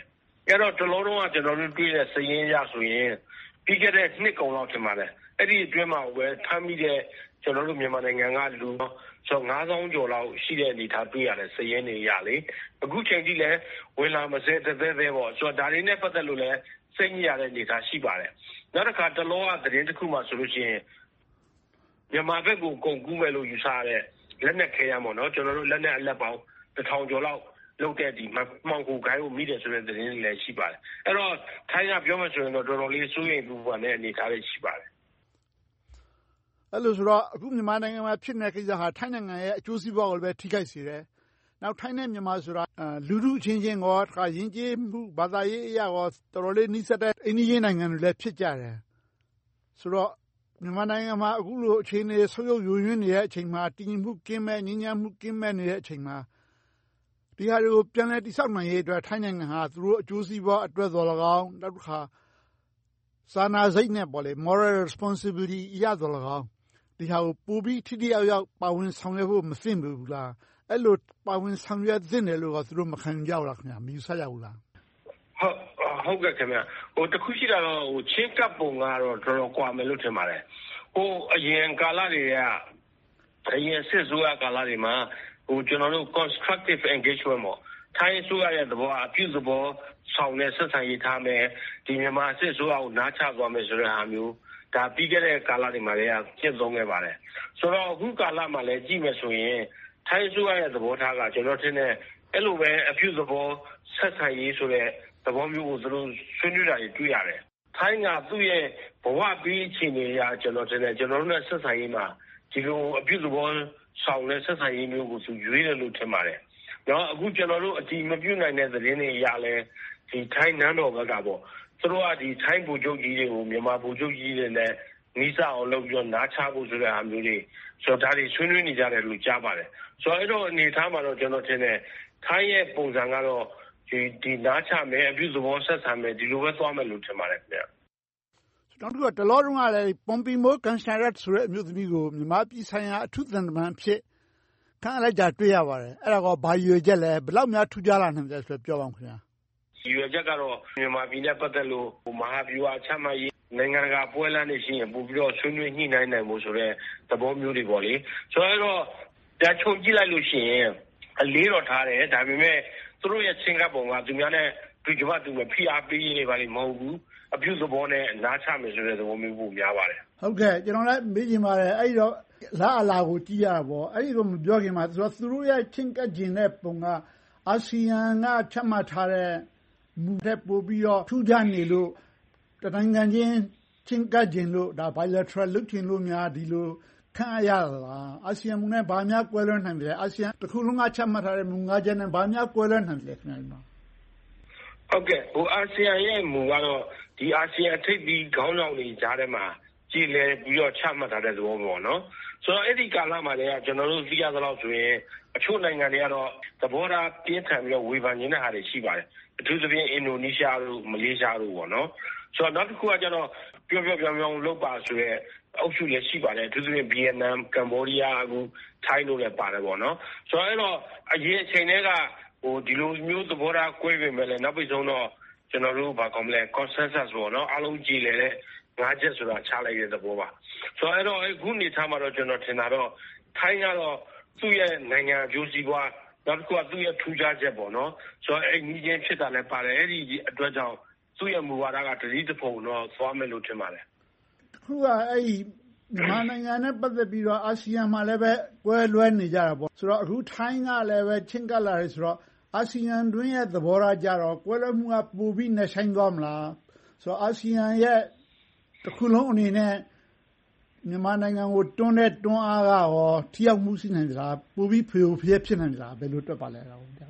အဲ့တော့တလုံးလုံးကကျွန်တော်တို့တွေ့တဲ့စည်ရင်းရဆိုရင်ပြီးခဲ့တဲ့နှစ်ကုန်လောက်ထင်ပါတယ်အဲ့ဒီအတွင်းမှာပဲဖမ်းမိတဲ့ကျွန်တော်တို့မြန်မာနိုင်ငံကလူဆိုငါးသောင်းကျော်လောက်ရှိတဲ့အနေထားတွေ့ရတယ်စည်ရင်းတွေရလေအခုချိန်ကြီးလဲဝင်လာမစဲတဲ့တဲ့ပေါ့ဆိုတော့ဒါတွေနဲ့ပတ်သက်လို့လဲစိတ်ညစ်ရတဲ့အနေထားရှိပါတယ်နောက်တစ်ခါတလုံးကသတင်းတစ်ခုမှဆိုလို့ရှိရင်မြန်မာဘက်ကိုကုန်ကူးမယ်လို့ယူဆရတဲ့လက်နက်ခဲရမှာနော်ကျွန်တော်တို့လက်နက်အလက်ပေါင်းတစ်ထောင်ကျော်လောက်လုပ်တဲ့ဒီမှောင်ကိုခိုင်းကိုမိတယ်ဆိုတဲ့သတင်းတွေလည်းရှိပါတယ်အဲ့တော့ထိုင်းကပြောမှဆိုရင်တော့တော်တော်လေးစိုးရိမ်ပူပန်တဲ့အနေအထားတွေရှိပါတယ်အဲ့လိုဆိုတော့အခုမြန်မာနိုင်ငံမှာဖြစ်နေတဲ့ကိစ္စဟာထိုင်းနိုင်ငံရဲ့အကျိုးစီးပွားကိုလည်းထိခိုက်စေတယ်နောက်ထိုင်းနဲ့မြန်မာဆိုတာလူလူချင်းချင်းကောတခါယဉ်ကျေးမှုဘာသာရေးအရာကောတော်တော်လေးနှိစက်တဲ့အိန္ဒိယနိုင်ငံတွေလည်းဖြစ်ကြတယ်ဆိုတော့မြန်မာနိုင်ငံမှာအခုလိုအခြေအနေဆုပ်ယုပ်ယိုယွင်းနေတဲ့အချိန်မှာတည်ငြိမ်မှုကင်းမဲ့ငြိမ်းချမ်းမှုကင်းမဲ့နေတဲ့အချိန်မှာဒီဟာတွေကိုပြန်လည်တည်ဆောက်နိုင်ရေးအတွက်ထိုင်းနိုင်ငံဟာသူတို့အကျိုးစီးပွားအတွက်တော်၎င်းနောက်တစ်ခါစာနာစိတ်နဲ့ပေါ့လေ moral responsibility အရတော်၎င်းဒီဟာကိုပိုပြီးထိထိရောက်ရောက်ပါဝင်ဆောင်ရွက်ဖို့မသင့်ဘူးလားအဲ့လိုပါဝင်ဆောင်ရွက်သင့်တယ်လို့သူတို့မခံကြဘူးလားခင်ဗျာမယူဆကြဘူးလားဟုတ်ဟုတ်ကဲ့ခင်ဗျာဟိုတခုရှိတာတော့ဟိုချင်းကပ်ပုံကတော့တော်တော်ကွာမယ်လို့ထင်ပါတယ်ဟိုအရင်ကာလတွေကအရင်စစ်ဆိုးရကာလတွေမှာဟိုကျွန်တော်တို့ constructive engagement ပေါ့ထိုင်းဆိုရတဲ့သဘောအပြုသဘောဆောင်တဲ့ဆက်ဆံရေးထားမယ်ဒီမြန်မာစစ်ဆိုးအောင်နားချသွားမယ်ဆိုတဲ့ဟာမျိုးဒါပြီးခဲ့တဲ့ကာလတွေမှာလည်းကျင့်သုံးခဲ့ပါတယ်ဆိုတော့အခုကာလမှာလည်းကြည့်မယ်ဆိုရင်ထိုင်းဆိုရတဲ့သဘောထားကကျွန်တော်ထင်တယ်အဲ့လိုပဲအပြုသဘောဆက်ဆံရေးဆိုတဲ့သဘောမျိုးကိုသူတို့ဆွေးနွေးတာတွေ့ရတယ်ထိုင်းကသူ့ရဲ့ဘဝပြီးအခြေအနေအရကျွန်တော်ထင်တယ်ကျွန်တော်တို့နဲ့ဆက်ဆံရေးမှာဒီလိုအပြုသဘောဆောင်တဲ့ဆက်ဆံရေးမျိုးကိုသူရွေးတယ်လို့ထင်ပါတယ်။နော်အခုကျွန်တော်တို့အတီမပြုတ်နိုင်တဲ့သတင်းတွေအရလဲဒီထိုင်းနန်းတော်ဘက်ကပေါ့သူတို့ကဒီထိုင်းဘူချုပ်ကြီးတွေကိုမြန်မာဘူချုပ်ကြီးတွေနဲ့နီးစပ်အောင်လုပ်ပြီးတော့နားချဖို့ဆိုတဲ့အားမျိုးတွေဆိုတော့ဒါတွေဆွေးနွေးနေကြတယ်လို့ကြားပါတယ်။ဆိုတော့အဲ့တော့အနေထားမှာတော့ကျွန်တော်ထင်တယ်ထိုင်းရဲ့ပုံစံကတော့ဒီဒီနားချမယ်အပြုသဘောဆက်ဆံမယ်ဒီလိုပဲသွားမယ်လို့ထင်ပါတယ်ခင်ဗျာ။နောက်တစ်ခုကတလောတုန်းကလည်းပွန်ပီမိုကန်ဆာရက်ဆိုတဲ့အမျိုးသမီးကိုမြန်မာပြည်ဆိုင်ရာအထူးသံတမန်ဖြစ်ခန့်လိုက်တာတွေ့ရပါတယ်အဲ့ဒါကဘာရွေချက်လဲဘယ်လောက်များထူးခြားလာနိုင်တယ်ဆိုပြောပါဦးခင်ဗျာရွေချက်ကတော့မြန်မာပြည်နဲ့ပတ်သက်လို့မဟာဗျူဟာချမှတ်ရေးနိုင်ငံတကာပွဲလမ်းတွေရှိရင်ပို့ပြီးတော့ဆွေးနွေးညှိနှိုင်းနိုင်မှုဆိုတဲ့သဘောမျိုးတွေပေါ့လေဆိုတော့ဒါချုံကြည့်လိုက်လို့ရှိရင်အလေးတော်ထားတယ်ဒါပေမဲ့သူတို့ရဲ့ချင်းကပ်ပုံကသူများနဲ့ဒီကဘာသူမဖိအားပေးနေပါလိမ့်မဟုတ်ဘူးအပြုသဘောနဲ့နားချမယ်ဆိုတဲ့သဘောမျိုးပိုများပါတယ်ဟုတ်ကဲ့ကျွန်တော်လည်းမေးချင်ပါတယ်အဲ့ဒီတော့လာအလာကိုကြည့်ရတာပေါ့အဲ့ဒီတော့မပြောခင်မှာသူတို့ရဲ့ချင်းကပ်ကျင်တဲ့ပုံကအာဆီယံကချမှတ်ထားတဲ့မူတဲ့ပို့ပြီးတော့ထူးခြားနေလို့တနိုင်ငံချင်းချင်းကပ်ကျင်လို့ဒါ bilateral လုပ်ချင်လို့များဒီလိုခံရလားအာဆီယံမူနဲ့ဘာများကွဲလွဲနိုင်တယ်အာဆီယံတစ်ခုလုံးကချမှတ်ထားတဲ့မူငါးချက်နဲ့ဘာများကွဲလွဲနိုင်တယ်ခင်ဗျာဟုတ်ကဲ့ဟိုအာဆီယံရဲ့မူကတော့ဒီအာဆီယံထိပ်ပြီးခေါင်းဆောင်တွေကြားထဲမှာကြည်လဲပြီးတော့ချမှတ်ထားတဲ့သဘောပေါ့နော်ဆိုတော့အဲ့ဒီကာလမှာလည်းကျွန်တော်တို့သိရသလောက်ဆိုရင်အချို့နိုင်ငံတွေကတော့သဘောထားပြင်းထန်ပြီးတော့ဝေဖန်နေတဲ့ဟာတွေရှိပါတယ်အထူးသဖြင့်အင်ဒိုနီးရှားတို့မလေးရှားတို့ပေါ့နော်ဆိုတော့နောက်တစ်ခုကကျတော့ပြောပြောပြောပြောလုပ်ပါဆိုရဲအုပ်စုလည်းရှိပါတယ်အထူးသဖြင့်ဗီယက်နမ်ကမ္ဘောဒီးယားအခုထိုင်းတို့လည်းပါတယ်ပေါ့နော်ဆိုတော့အဲ့တော့အရင်အချိန်တွေကဟိုဒီလိုမျိုးသဘောထားကွဲပေမဲ့လည်းနောက်ပြီးဆုံးတော့ကျွန်တော်တို့ဘာကောင်းမလဲ consensus ပေါ့နော်အားလုံးကြည်လည်တဲ့ငါးချက်ဆိုတာချလိုက်တဲ့သဘောပါဆိုတော့အဲ့တော့အခုနေထားမှာတော့ကျွန်တော်ထင်တာတော့ထိုင်းကတော့သူ့ရဲ့နိုင်ငံအကျိုးစီးပွားနောက်တစ်ခုကသူ့ရဲ့ထူးခြားချက်ပေါ့နော်ဆိုတော့အဲ့ဒီချင်းဖြစ်တာလည်းပါတယ်အဲ့ဒီအတွက်ကြောင့်သူ့ရဲ့မူဝါဒကတတိတဖုံတော့သွားမယ်လို့ထင်ပါတယ်အခုကအဲ့ဒီမြန်မာနိုင်ငံနဲ့ပတ်သက်ပြီးတော့အာဆီယံမှာလည်းပဲကွဲလွဲနေကြတာပေါ့ဆိုတော့အခုထိုင်းကလည်းပဲချင်းကပ်လာတယ်ဆိုတော့အာဆီယံတွင်းရဲ့သဘောထားကြတော့ကွဲလွဲမှုကပိုပြီးနှဆိုင်သွားမလားဆိုတော့အာဆီယံရဲ့တစ်ခုလုံးအနေနဲ့မြန်မာနိုင်ငံကိုတွန်းတဲ့တွန်းအားကရောထိရောက်မှုရှိနိုင်သလားပိုပြီးဖေဖျက်ဖြစ်နိုင်သလားဘယ်လိုတွက်ပါလဲတော့ဟုတ်ကဲ့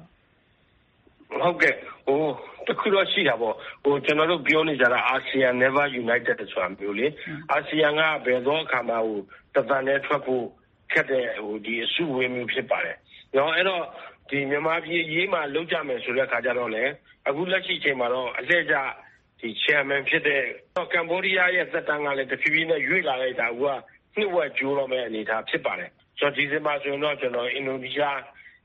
ဟိုတခုတော့ရှိတာပေါ့ဟိုကျွန်တော်တို့ပြောနေကြတာအာဆီယံ never united ဆိုတာမျိုးလေအာဆီယံကဘယ်တော့အခါမှဟိုတသန်နဲ့ထွက်ဖို့ခက်တဲ့ဟိုဒီအစုဝေးမျိုးဖြစ်ပါတယ်နော်အဲ့တော့ဒီမြန်မာပြည်ရေးမှာလောက်ကြမယ်ဆိုတဲ့အခါကျတော့လေအခုလက်ရှိချိန်မှာတော့အလှည့်ကျဒီ chairman ဖြစ်တဲ့ကမ္ဘောဒီးယားရဲ့သက်တမ်းကလည်းတဖြည်းဖြည်းနဲ့ရွေ့လာလိုက်တာကနှစ်ဝက်ကျိုးတော့မဲ့အနေအထားဖြစ်ပါတယ်ဆိုတော့ဒီဇင်ဘာဆိုရင်တော့ကျွန်တော်အင်ဒိုနီးရှား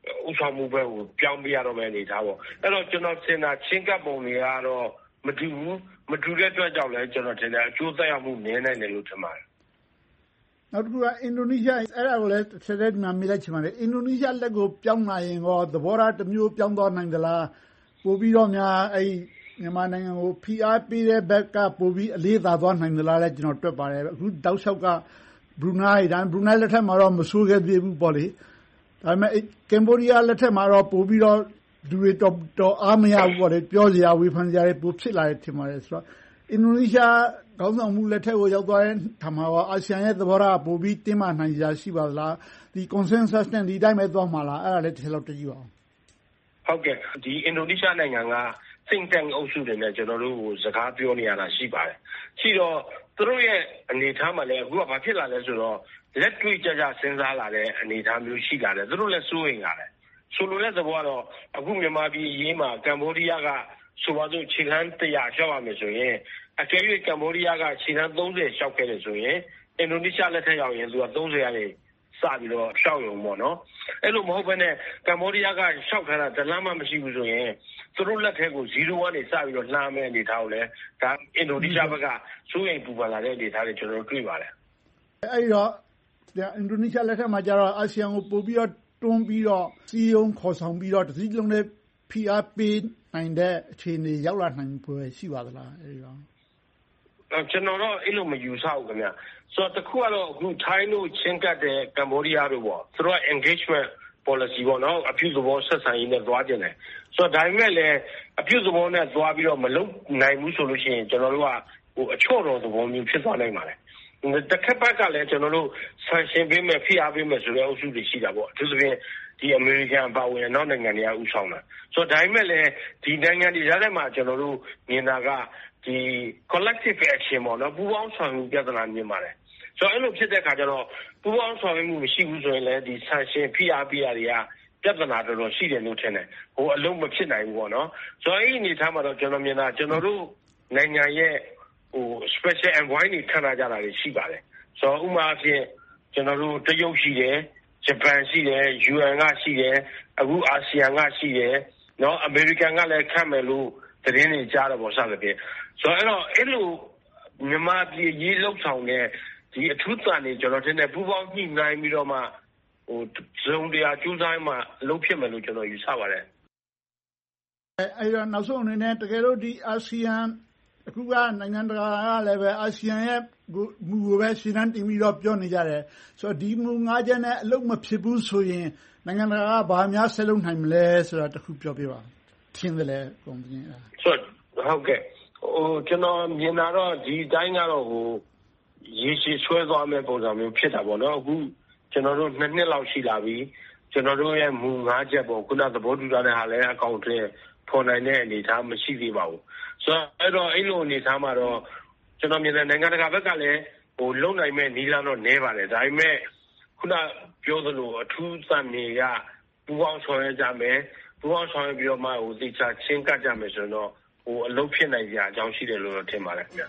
ဥဆောင်မှုဘက်ကိုပြောင်းပြရတော့မယ့်အနေထားပေါ့အဲ့တော့ကျွန်တော်ထင်တာချင်းကပ်ပုံတွေကတော့မတူဘူးမတူတဲ့အတွက်ကြောင့်လည်းကျွန်တော်ထင်တယ်အကျိုးသက်ရောက်မှုနည်းနိုင်တယ်လို့ထင်ပါတယ်နောက်တစ်ခုကအင်ဒိုနီးရှားအဲ့ဒါကိုလည်းဆက်လက်မှမေးလိုက်ချင်ပါတယ်အင်ဒိုနီးရှားလက်ကိုပြောင်းလာရင်ရောသဘောထားတစ်မျိုးပြောင်းသွားနိုင်သလားပို့ပြီးတော့များအဲ့မြန်မာနိုင်ငံကိုဖိအားပေးတဲ့ဘက်ကပို့ပြီးအလေးသာသွားနိုင်သလားလဲကျွန်တော်တွက်ပါတယ်အခုတောက်လျှောက်ကဘရူနိုင်းဒါဘရူနိုင်းလက်ထက်မှာတော့မဆိုးခဲ့သေးဘူးပေါ့လေဒါပေမဲ့ကမ်ဘောဒီးယားလက်ထက်မှာတော့ပို့ပြီးတော့လူတွေတော့တော့အားမရဘူးပေါ့လေပြောစရာဝေဖန်စရာတွေပိုဖြစ်လာတယ်ထင်ပါတယ်ဆိုတော့အင်ဒိုနီးရှားခေါင်းဆောင်မှုလက်ထက်ကိုရောက်သွားတဲ့ခါမှာတော့အာဆီယံရဲ့သဘောထားပို့ပြီးတင်းမာနိုင်ကြရှိပါသလားဒီ consensus နဲ့ဒီတိုင်းပဲသွားမှာလားအဲ့ဒါလည်းတစ်ချက်လောက်တကြည့်ပါအောင်ဟုတ်ကဲ့ဒီအင်ဒိုနီးရှားနိုင်ငံကthink tank အုပ်စုတွေနဲ့ကျွန်တော်တို့ကိုစကားပြောနေရတာရှိပါတယ်ရှိတော့သူတို့ရဲ့အနေထားမှာလည်းအခုကဘာဖြစ်လာလဲဆိုတော့လက်တွေ့ကြကြစဉ်းစားလာတဲ့အနေအထားမျိုးရှိလာတယ်သူတို့လည်းစိုးရိမ်ရတယ်ဆိုလိုတဲ့သဘောကတော့အခုမြန်မာပြည်အရေးမှာကမ်ဘောဒီးယားကဆိုပါစို့ခြေလှမ်းတစ်ရာရှောက်ရမယ်ဆိုရင်အကယ်၍ကမ်ဘောဒီးယားကခြေလှမ်းသုံးဆယ်ရှောက်ခဲ့တယ်ဆိုရင်အင်ဒိုနီးရှားလက်ထက်ရောက်ရင်သူကသုံးဆယ်ကနေစပြီးတော့ရှောက်ရုံပေါ့နော်အဲ့လိုမဟုတ်ဘဲနဲ့ကမ်ဘောဒီးယားကရှောက်ထားတာတလားမှမရှိဘူးဆိုရင်သူတို့လက်ထက်ကိုဇီရိုကနေစပြီးတော့လှမ်းမဲ့အနေထားကိုလည်းဒါအင်ဒိုနီးရှားဘက်ကစိုးရိမ်ပူပန်လာတဲ့အနေထားတွေကျွန်တော်တို့တွေ့ပါတယ်အဲ့တော့အင်ဒိုနီးရှားလက်ထက်မှာကျတော့အာဆီယံကိုပို့ပြီးတော့တွန်းပြီးတော့စီယုံခေါ်ဆောင်ပြီးတော့တစည်းလုံးနဲ့ဖိအားပေးနိုင်တဲ့အခြေအနေရောက်လာနိုင်ဖွယ်ရှိပါသလားအဲ့ဒီတော့ကျွန်တော်တော့အဲ့လိုမယူဆဘူးခင်ဗျဆိုတော့တခုကတော့အခုထိုင်းတို့ချင်းကပ်တဲ့ကမ်ဘောဒီးယားတို့ပေါ့သူတို့က engagement policy ပေါ့နော်အပြုသဘောဆက်ဆံရေးနဲ့သွားကြတယ်ဆိုတော့ဒါပေမဲ့လည်းအပြုသဘောနဲ့သွားပြီးတော့မလုပ်နိုင်ဘူးဆိုလို့ရှိရင်ကျွန်တော်တို့ကဟိုအချော့တော်သဘောမျိုးဖြစ်သွားနိုင်ပါတယ်တစ်ခါပတ်ကလည်းကျွန်တော်တို့ sanction ပေးမယ်ဖိအားပေးမယ်ဆိုတဲ့အုပ်စုတွေရှိတာပေါ့အထူးသဖြင့်ဒီအမေရိကန်အပါအဝင်နောက်နိုင်ငံတွေကဥဆောင်တာဆိုတော့ဒါပေမဲ့လည်းဒီနိုင်ငံတွေကြားထဲမှာကျွန်တော်တို့မြင်တာကဒီ collective action ပေါ့နော်ပူးပေါင်းဆောင်ရွက်ပြဿနာမြင်ပါတယ်ဆိုတော့အဲ့လိုဖြစ်တဲ့အခါကျတော့ပူးပေါင်းဆောင်ရွက်မှုမရှိဘူးဆိုရင်လည်းဒီ sanction ဖိအားပေးရတွေကပြဿနာတော်တော်ရှိတယ်လို့ထင်တယ်ဟိုအလုံးမဖြစ်နိုင်ဘူးပေါ့နော်ဆိုတော့အဲ့ဒီအနေထားမှာတော့ကျွန်တော်မြင်တာကျွန်တော်တို့နိုင်ငံရဲ့ဟို special envoy တွေခန့်ထားကြတာတွေရှိပါတယ်ဆိုတော့ဥပမာအဖြစ်ကျွန်တော်တို့တရုတ်ရှိတယ်ဂျပန်ရှိတယ် ယူအန် ကရှိတယ်အခုအာဆီယံကရှိတယ်เนาะအမေရိကန်ကလည်းခန့်မယ်လို့သတင်းတွေကြားတော့ပေါ့စသဖြင့်ဆိုတော့အဲ့တော့အဲ့လိုမြန်မာပြည်ရေးလောက်ဆောင်တဲ့ဒီအထူးတန်တွေကျွန်တော်ထင်တယ်ပူပေါင်းညှိနှိုင်းပြီးတော့မှဟိုဇုံတရားကျူးစားမှလုပ်ဖြစ်မယ်လို့ကျွန်တော်ယူဆပါတယ်အဲ့တော့နောက်ဆုံးအနေနဲ့တကယ်လို့ဒီအာဆီယံအခုကနိုင်ငံတကာကလည်းပဲအာဆီယံရဲ့မူကိုပဲရှင်းတန်းတင်ပြီးတော့ပြောနေကြတယ်ဆိုတော့ဒီမူငါးချက်နဲ့အလုပ်မဖြစ်ဘူးဆိုရင်နိုင်ငံတကာကဘာများဆက်လုပ်နိုင်မလဲဆိုတာတခုပြောပြပါထင်တယ်လေပုံပြင်းအဲ့ဆိုတော့ဟုတ်ကဲ့ဟိုကျွန်တော်မြင်တာတော့ဒီတိုင်းကတော့ဟိုရေရှည်ဆွဲသွားမယ့်ပုံစံမျိုးဖြစ်တာပေါ့နော်အခုကျွန်တော်တို့နှစ်နှစ်လောက်ရှိလာပြီကျွန်တော်တို့ရဲ့မူငါးချက်ပေါ့ခုနသဘောတူထားတဲ့ဟာလည်းအကောင့်ထဲဖော်နိုင်တဲ့အနေအထားမရှိသေးပါဘူးဆိုတော့အဲ့တော့အဲ့လိုအနေအထားမှာတော့ကျွန်တော်မြင်တဲ့နိုင်ငံတကာဘက်ကလည်းဟိုလုံနိုင်မဲ့နီးလန်းတော့နည်းပါတယ်ဒါပေမဲ့ခုနပြောသလိုအထူးသံနေကပူပေါင်းဆောင်ရွက်ကြမယ်ပူပေါင်းဆောင်ရွက်ပြီးတော့မှဟိုတိကျချင်းကပ်ကြမယ်ဆိုတော့ဟိုအလုပ်ဖြစ်နိုင်ကြအကြောင်းရှိတယ်လို့ထင်ပါတယ်ခင်ဗျာ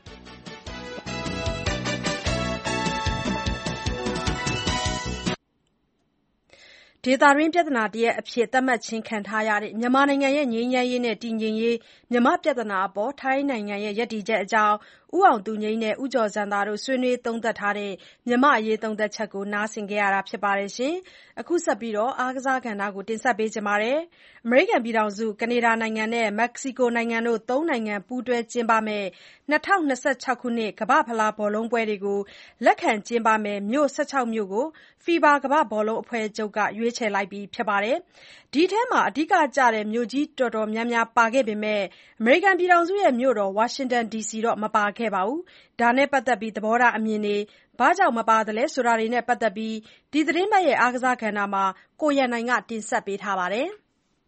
ဒေသတွင်းပြဿနာတရပ်အဖြစ်သတ်မှတ်ခြင်းခံထားရတဲ့မြန်မာနိုင်ငံရဲ့ငြိမ်းချမ်းရေးနဲ့တည်ငြိမ်ရေးမြန်မာပြဿနာအပေါ်ထိုင်းနိုင်ငံရဲ့ရပ်တည်ချက်အကြောင်းဦးအောင်သူငြိမ်းနဲ့ဦးကျော်ဇံသာတို့ဆွေးနွေးသုံးသပ်ထားတဲ့မြန်မာ့အရေးသုံးသပ်ချက်ကိုနားဆင်ကြရတာဖြစ်ပါတယ်ရှင်။အခုဆက်ပြီးတော့အားကစားကဏ္ဍကိုတင်ဆက်ပေးကြပါမယ်။အမေရိကန်ပြည်ထောင်စု၊ကနေဒါနိုင်ငံနဲ့မက္ကဆီကိုနိုင်ငံတို့သုံးနိုင်ငံပူးတွဲကျင်းပမယ့်၂၀၂၆ခုနှစ်ကမ္ဘာ့ဖလားဘောလုံးပွဲတွေကိုလက်ခံကျင်းပမယ့်မြို့၁၆မြို့ကို FIFA ကမ္ဘာ့ဘောလုံးအဖွဲ့ချုပ်ကရွေးချယ်လိုက်ပြီဖြစ်ပါတယ်။ဒီထဲမှာအဓိကကျတဲ့မြို့ကြီးတော်တော်များများပါခဲ့ပေမဲ့အမေရိကန်ပြည်ထောင်စုရဲ့မြို့တော်ဝါရှင်တန်ဒီစီတော့မပါခဲ့ပါဘူး။ဒါနဲ့ပတ်သက်ပြီးသဘောထားအမြင်တွေဘာကြောင့်မပါသလဲဆိုတာတွေနဲ့ပတ်သက်ပြီးဒီသတင်းပတ်ရဲ့အားကစားကဏ္ဍမှာကိုရန်နိုင်ကတင်ဆက်ပေးထားပါတယ်။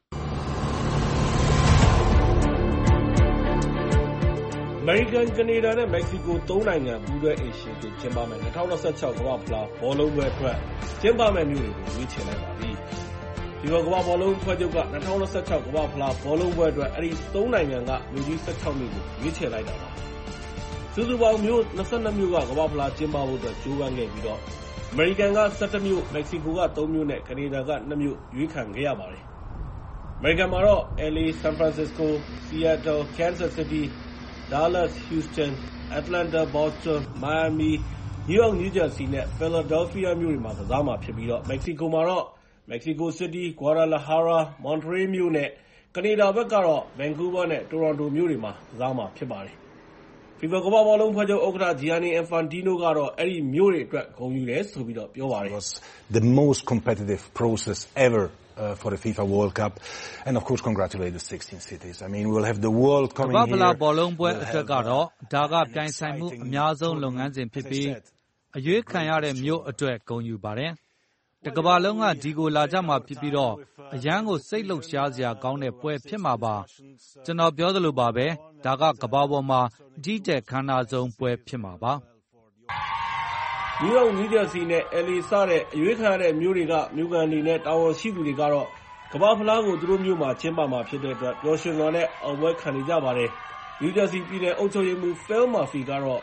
အမေရိကန်၊ကနေဒါနဲ့မက္ကဆီကိုသုံးနိုင်ငံပူးတွဲအိမ်ရှင်အဖြစ်ကျင်းပမယ့်၂၀၂၆ကမ္ဘာ့ဖလားဘောလုံးပွဲအတွက်ကျင်းပမယ့်မြို့တွေကိုရွေးချယ်လိုက်ပါပြီ။ FIFA ကမ္ဘာ့ဘောလုံးအဖွဲ့ချုပ်က၂၀၂၆ကမ္ဘာ့ဖလားဘောလုံးပွဲအတွက်အဲဒီသုံးနိုင်ငံကမြို့ကြီး၁၆မြို့ကိုရွေးချယ်လိုက်တာပါ။စုစုပေါင်းမြို့၂၂မြို့ကကမ္ဘာ့ဖလားကျင်းပဖို့အတွက်ကြိုးပမ်းခဲ့ပြီးတော့မေရိကန်က ဆယ့်တစ် မြို့၊ မက္ကဆီကိုက သုံး မြို့နဲ့ ကနေဒါက နှစ် မြို့ရွေးခံခဲ့ရပါတယ်။ အမေရိကန်မှာတော့ အယ် အေ၊ ဆန်ဖရန်စစ္စကို၊ ဆီအက်တယ်၊ ကန်ဆပ်စီးတီး၊ ဒါးလက်စ်၊ ဟူစတန်၊ အတ္တလန်တာ၊ ဘော့စတွန်၊ မိုင်ယာမီ၊ နယူးယောက်၊ နယူးဂျာစီနဲ့ ဖီလာဒဲလ်ဖီးယားမြို့တွေမှာ ကစားမှာဖြစ်ပြီး မက္ကဆီကိုမှာတော့ မက္ကဆီကိုစီးတီး၊ ဂွာဒါလာဟာရာ၊ မွန်ထရေးမြို့နဲ့ ကနေဒါဘက်ကတော့ ဗန်ကူးဗားနဲ့ တိုရွန်တိုမြို့တွေမှာ ကစားမှာဖြစ်ပါတယ်။ ဖီဖာကမ္ဘာ့ဘောလုံးအဖွဲ့ချုပ်ဥက္ကဋ္ဌ ဂျီယာနီအင်ဖန်တီးနိုကတော့ အဲဒီမြို့တွေအတွက် ဂုဏ်ယူတယ်ဆိုပြီး ပြောပါတယ်။ The most competitive process ever for the FIFA World Cup and of course congratulate the sixteen cities. I mean we'll have the world coming here. ကမ္ဘာ့ဖလားဘောလုံးပွဲအတွက်ကတော့ ဒါကပြိုင်ဆိုင်မှုအများဆုံးလုပ်ငန်းစဉ်ဖြစ်ပြီးအရွေးခံရတဲ့မြို့အတွက်ဂုဏ်ယူပါတယ်။တကမ္ဘာလုံးကဒီကိုလာကြမှာဖြစ်ပြီးတော့အရန်ကိုစိတ်လှုပ်ရှားစရာကောင်းတဲ့ပွဲဖြစ်မှာပါ။ကျွန်တော်ပြောသလိုပါပဲဒါကကမ္ဘာပေါ်မှာအကြီးကျယ်ခမ်းနားဆုံးပွဲဖြစ်မှာပါနယူးယောက်၊ နယူးဂျာစီနဲ့ အယ် အေ စတဲ့အရွေးခံရတဲ့မြို့တွေကမြို့ခံတွေနဲ့တာဝန်ရှိသူတွေကတော့ကမ္ဘာ့ဖလားကိုသူတို့မြို့မှာကျင်းပမှာဖြစ်တဲ့အတွက်ပျော်ရွှင်စွာနဲ့အောင်ပွဲခံနေကြပါတယ်။ နယူးဂျာစီပြည်နယ်အုပ်ချုပ်ရေးမှူး Phil Murphy ကတော့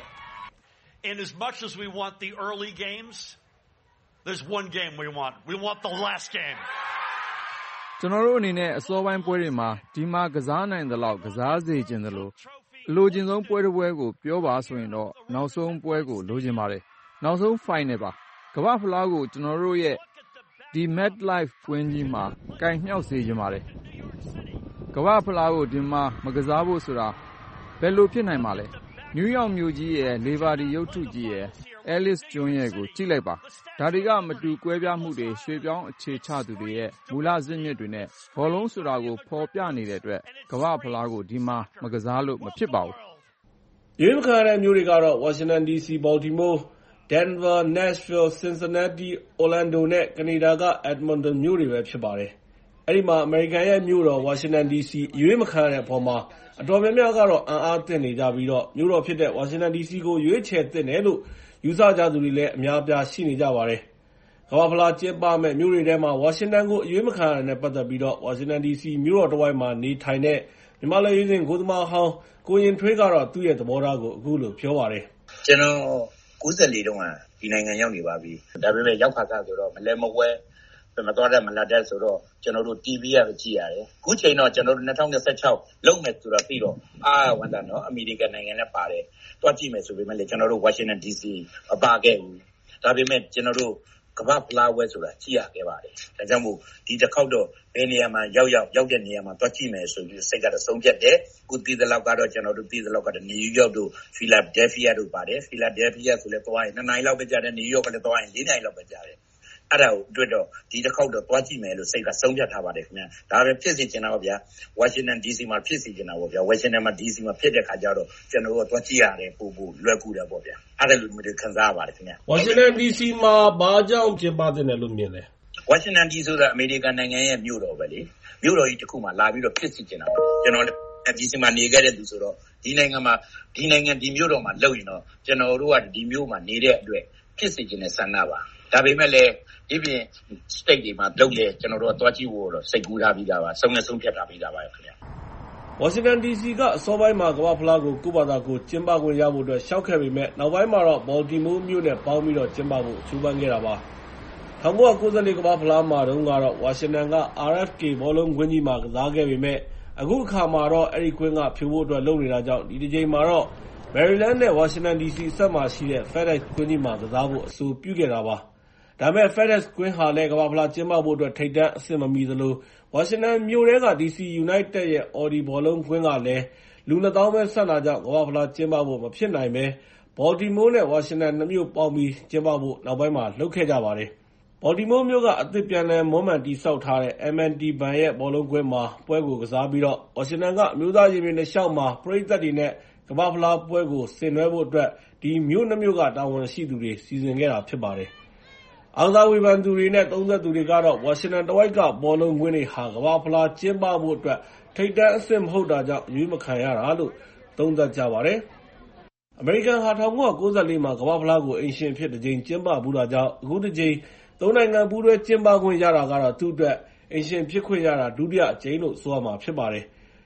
In as much as we want the early games, there's one game we want. We want the last game. ကျွန်တော်တို့အနေနဲ့အစောပိုင်းပွဲတွေမှာဒီမှာကစားနိုင်သလောက်ကစားစေချင်တယ်လို့အလိုချင်ဆုံးပွဲတစ်ပွဲကိုပြောပါဆိုရင်တော့နောက်ဆုံးပွဲကိုလိုချင်ပါတယ်။နောက်ဆုံး final ပါ။ကမ္ဘာ့ဖလားကိုကျွန်တော်တို့ရဲ့ဒီ MetLife ကွင်းကြီးမှာကင်မြှောက်စေချင်ပါတယ်။ကမ္ဘာ့ဖလားကိုဒီမှာမကစားဖို့ဆိုတာဘယ်လိုဖြစ်နိုင်မှာလဲ။နယူးယောက်မြို့ကြီးရဲ့လေဘာဒီရုပ်ထုကြီးရဲ့အဲလစ်ကျွန်းရဲ့ကိုကြည့်လိုက်ပါ။ဒါတွေကမတူကွဲပြားမှုတွေရွှေပြောင်းအခြေချသူတွေရဲ့မူလဇစ်မြစ်တွေနဲ့ဘောလုံးဆိုတာကိုဖော်ပြနေတဲ့အတွက်ကမ္ဘာ့ဖလားကိုဒီမှာမကစားလို့မဖြစ်ပါဘူး။ရွေးခံရတဲ့မြို့တွေကတော့ဝါရှင်တန်ဒီစီ၊ဘော်တီမိုး၊ ဒန်ဗာ၊ နက်ရှ်ဗီးလ်၊ ဆင်ဆာနာတီ၊ အိုလန်ဒိုနဲ့ကနေဒါက အက်ဒမွန်တွန်မြို့တွေပဲဖြစ်ပါတယ်။အဲဒီမှာအမေရိကန်ရဲ့မြို့တော်ဝါရှင်တန်ဒီစီအရွေးမခံရတဲ့အပေါ်မှာအတော်များများကတော့အံ့အားသင့်နေကြပြီးတော့မြို့တော်ဖြစ်တဲ့ဝါရှင်တန်ဒီစီကိုရွေးချယ်သင့်တယ်လို့ယူဆကြသူတွေလည်းအများအပြားရှိနေကြပါတယ်။ကမ္ဘာ့ဖလားကျင်းပမယ့်မြို့တွေထဲမှာဝါရှင်တန်ကိုအရွေးမခံရတာနဲ့ပတ်သက်ပြီးတော့ဝါရှင်တန်ဒီစီမြို့တော်တစ်ဝိုက်မှာနေထိုင်တဲ့မြန်မာလက်ရွေးစင်ဂိုးသမားဟောင်းကိုရင်ထွေးကတော့သူ့ရဲ့သဘောထားကိုအခုလိုပြောပါတယ်။ကျွန်တော်ကိုးဆယ်လေးတုန်းကဒီနိုင်ငံရောက်နေပါပြီ။ဒါပေမဲ့ရောက်ခါကဆိုတော့မလဲမဝဲမတော်တဲ့မလာတဲ့ဆိုတော့ကျွန်တော်တို့ တီဗီ ရပဲကြည့်ရတယ်။အခုချိန်တော့ကျွန်တော်တို့၂၀၂၆လုံးမယ်ဆိုတော့ပြီးတော့အာဝန်တာနော်အမေရိကန်နိုင်ငံနဲ့ပါတယ်။တွားကြည့်မယ်ဆိုပေမဲ့လေကျွန်တော်တို့ဝါရှင်တန်ဒီစီအပါခဲ့ဘူး။ဒါပေမဲ့ကျွန်တော်တို့ကမ္ဘာဖလားဝဲဆိုတာကြည့်ရခဲ့ပါတယ်။ဒါကြောင့်မို့ဒီတစ်ခေါက်တော့ဘယ်နေရာမှာရောက်ရောက်ရောက်တဲ့နေရာမှာတွားကြည့်မယ်ဆိုပြီးစိတ်ကတော့ဆုံးဖြတ်တယ်။အခုတည်တဲ့လောက်ကတော့ကျွန်တော်တို့တည်တဲ့လောက်ကတော့နယူးယောက်တို့ဖီလာဒဲလ်ဖီးယားတို့ပါတယ်။ဖီလာဒဲလ်ဖီးယားဆိုလဲသွားရင်နှစ်နာရီလောက်ပဲကြာတယ်။နယူးယောက်ကလည်းသွားရင်လေးနာရီလောက်ပဲကြာတယ်။အဲ့ဒါကိုတွေ့တော့ဒီတစ်ခေါက်တော့တွားကြည့်မယ်လို့စိတ်ကဆုံးဖြတ်ထားပါတယ်ခင်ဗျာဒါပဲဖြစ်စီချင်တာပါဗျာဝါရှင်တန်ဒီစီမှာဖြစ်စီချင်တာပါဗျာဝါရှင်တန်မှာဒီစီမှာဖြစ်တဲ့ခါကျတော့ကျွန်တော်တို့တွားကြည့်ရတယ်ပို့ပို့လွယ်ကူတယ်ပေါ့ဗျာအဲ့ဒါလိုမျိုးခံစားရပါတယ်ခင်ဗျာဝါရှင်တန်ဒီစီမှာဘာကြောင့်ကျင်းပတဲ့တယ်လို့မြင်လဲဝါရှင်တန်ဒီစီဆိုတာအမေရိကန်နိုင်ငံရဲ့မြို့တော်ပဲလေမြို့တော်ကြီးတစ်ခုမှာလာပြီးတော့ဖြစ်စီချင်တာပါကျွန်တော်ဒီစီမှာနေခဲ့တဲ့သူဆိုတော့ဒီနိုင်ငံမှာဒီနိုင်ငံဒီမြို့တော်မှာလုပ်ရင်တော့ကျွန်တော်တို့ကဒီမြို့မှာနေတဲ့အတွက်ဖြစ်စီချင်တဲ့ဆန္ဒပါဒါပေမဲ့လည်းဒီပြင် state တွေမှာလုပ်လေကျွန်တော်တို့ကတွားကြည့်ဖို့တော့စိတ်ကူးထားပြီးသားပါဆုံးနဲ့ဆုံးဖြတ်ထားပြီးသားပါခင်ဗျာဝါရှင်တန်ဒီစီကအစောပိုင်းမှာကမ္ဘာ့ဖလားကိုကိုယ့်ဘာသာကိုကျင်းပခွင့်ရဖို့အတွက်ရှောက်ခဲ့ပေမဲ့နောက်ပိုင်းမှာတော့ဘော်တီမိုးမြို့နဲ့ပေါင်းပြီးတော့ကျင်းပဖို့ကြိုးပမ်းခဲ့တာပါ၁၉၉၄ကမ္ဘာ့ဖလားမှာတုန်းကတော့ဝါရှင်တန်က အာရ် အက်ဖ် ကေ ဘောလုံးကွင်းကြီးမှာကစားခဲ့ပေမဲ့အခုအခါမှာတော့အဲဒီကွင်းကဖြိုဖို့အတွက်လုပ်နေတာကြောင့်ဒီတစ်ချိန်မှာတော့မယ်ရီလန်းနဲ့ဝါရှင်တန်ဒီစီအစပ်မှာရှိတဲ့ FedEx ကွင်းကြီးမှာကစားဖို့အဆိုပြုခဲ့တာပါဒါပေမဲ့ FedEx ကွင်းဟာလည်းကမ္ဘာ့ဖလားကျင်းပဖို့အတွက်ထိပ်တန်းအဆင့်မမီသလိုဝါရှင်တန်မြို့ထဲက ဒီ စီ United ရဲ့ Audi ဘောလုံးကွင်းကလည်းလူနှစ်သောင်းပဲဆန့်တာကြောင့်ကမ္ဘာ့ဖလားကျင်းပဖို့မဖြစ်နိုင်ပဲဘော်တီမိုးနဲ့ဝါရှင်တန်နှစ်မြို့ပေါင်းပြီးကျင်းပဖို့နောက်ပိုင်းမှာလုပ်ခဲ့ကြပါတယ်။ဘော်တီမိုးမြို့ကအသစ်ပြန်လည်မွမ်းမံတည်ဆောက်ထားတဲ့ em and t ဘဏ်ရဲ့ဘောလုံးကွင်းမှာပွဲကိုကစားပြီးတော့ဝါရှင်တန်ကအမျိုးသားရင်ပြင်တစ်လျှောက်မှာပရိသတ်တွေနဲ့ကမ္ဘာ့ဖလားပွဲကိုဆင်နွှဲဖို့အတွက်ဒီမြို့နှစ်မြို့ကတာဝန်ရှိသူတွေစီစဉ်ခဲ့တာဖြစ်ပါတယ်။အားကစားဝေဖန်သူတွေနဲ့သုံးသပ်သူတွေကတော့ဝါရှင်တန်တဝိုက်ကဘောလုံးကွင်းတွေဟာကမ္ဘာ့ဖလားကျင်းပဖို့အတွက်ထိပ်တန်းအဆင့်မဟုတ်တာကြောင့်ရွေးမခံရတာလို့သုံးသပ်ကြပါတယ်။အမေရိကန်ဟာ၁၉၉၄မှာကမ္ဘာ့ဖလားကိုအိမ်ရှင်အဖြစ်တစ်ကြိမ်ကျင်းပဖူးတာကြောင့်အခုတစ်ကြိမ်သုံးနိုင်ငံပူးတွဲကျင်းပခွင့်ရတာကတော့သူ့အတွက်အိမ်ရှင်ဖြစ်ခွင့်ရတာဒုတိယအကြိမ်လို့ဆိုရမှာဖြစ်ပါတယ်။ ၁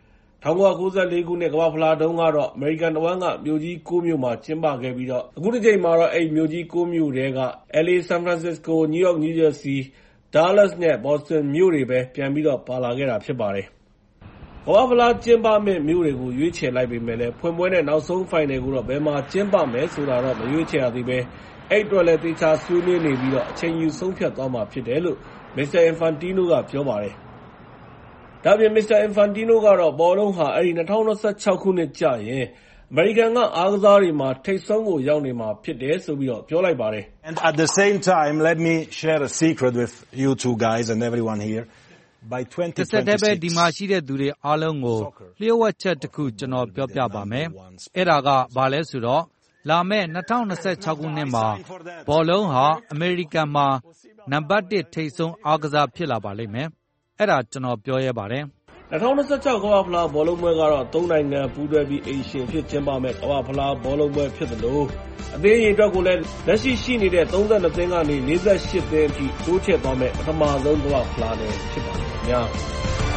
၁၉၉၄ ခုနှစ်ကမ္ဘာ့ဖလားတုန်းကတော့အမေရိကန်တဝန်းကမြို့ကြီး၉မြို့မှာကျင်းပခဲ့ပြီးတော့အခုတစ်ချိန်မှာတော့အဲ့မြို့ကြီး၉မြို့ထဲက L A, San Francisco, New York, New Jersey, Dallas နဲ့ Boston မြို့တွေပဲပြန်ပြီးတော့ပါလာခဲ့တာဖြစ်ပါတယ်။ကမ္ဘာ့ဖလားကျင်းပမယ့်မြို့တွေကိုရွေးချယ်လိုက်ပေမဲ့လည်းဖွင့်ပွဲနဲ့နောက်ဆုံးဖိုင်နယ်ကိုတော့ဘယ်မှာကျင်းပမယ်ဆိုတာတော့မရွေးချယ်ရသေးပဲအဲ့အတွက်လည်းသေချာဆွေးနွေးနေပြီးတော့အချိန်ယူဆုံးဖြတ်သွားမှာဖြစ်တယ်လို့ မစ္စတာ Infantino ကပြောပါတယ်။ဒါပြင် မစ္စတာ Infantino ကတော့ဘောလုံးဟာအဲ့ဒီ၂၀၂၆ ခုနှစ်ကျရင်အမေရိကန်ကအားကစားတွေမှာထိပ်ဆုံးကိုရောက်နေမှာဖြစ်တယ်ဆိုပြီးတော့ပြောလိုက်ပါတယ်။ And at the same time, let me share a secret with you two guys and everyone here. By twenty twenty-six တစ်ဆက်တည်းပဲဒီမှာရှိတဲ့သူတွေအားလုံးကိုလျှို့ဝှက်ချက်တစ်ခုကျွန်တော်ပြောပြပါမယ်။အဲ့ဒါကဘာလဲဆိုတော့လာမယ့်၂၀၂၆ ခုနှစ်မှာဘောလုံးဟာအမေရိကန်မှာနံပါတ်တစ်ထိပ်ဆုံးအားကစားဖြစ်လာပါလိမ့်မယ်။အဲ့ဒါကျွန်တော်ပြောရဲပါတယ်။၂၀၂၆ ကမ္ဘာ့ဖလားဘောလုံးပွဲကတော့သုံးနိုင်ငံပူးတွဲပြီးအိမ်ရှင်ဖြစ်ကျင်းပမယ့်ကမ္ဘာ့ဖလားဘောလုံးပွဲဖြစ်သလိုအသင်းရေအတွက်ကိုလည်းလက်ရှိရှိနေတဲ့၃၂သင်းကနေ၄၈သင်းအထိတိုးချဲ့သွားမယ့်ပထမဆုံးကမ္ဘာ့ဖလားလည်းဖြစ်ပါတယ်ခင်ဗျာ။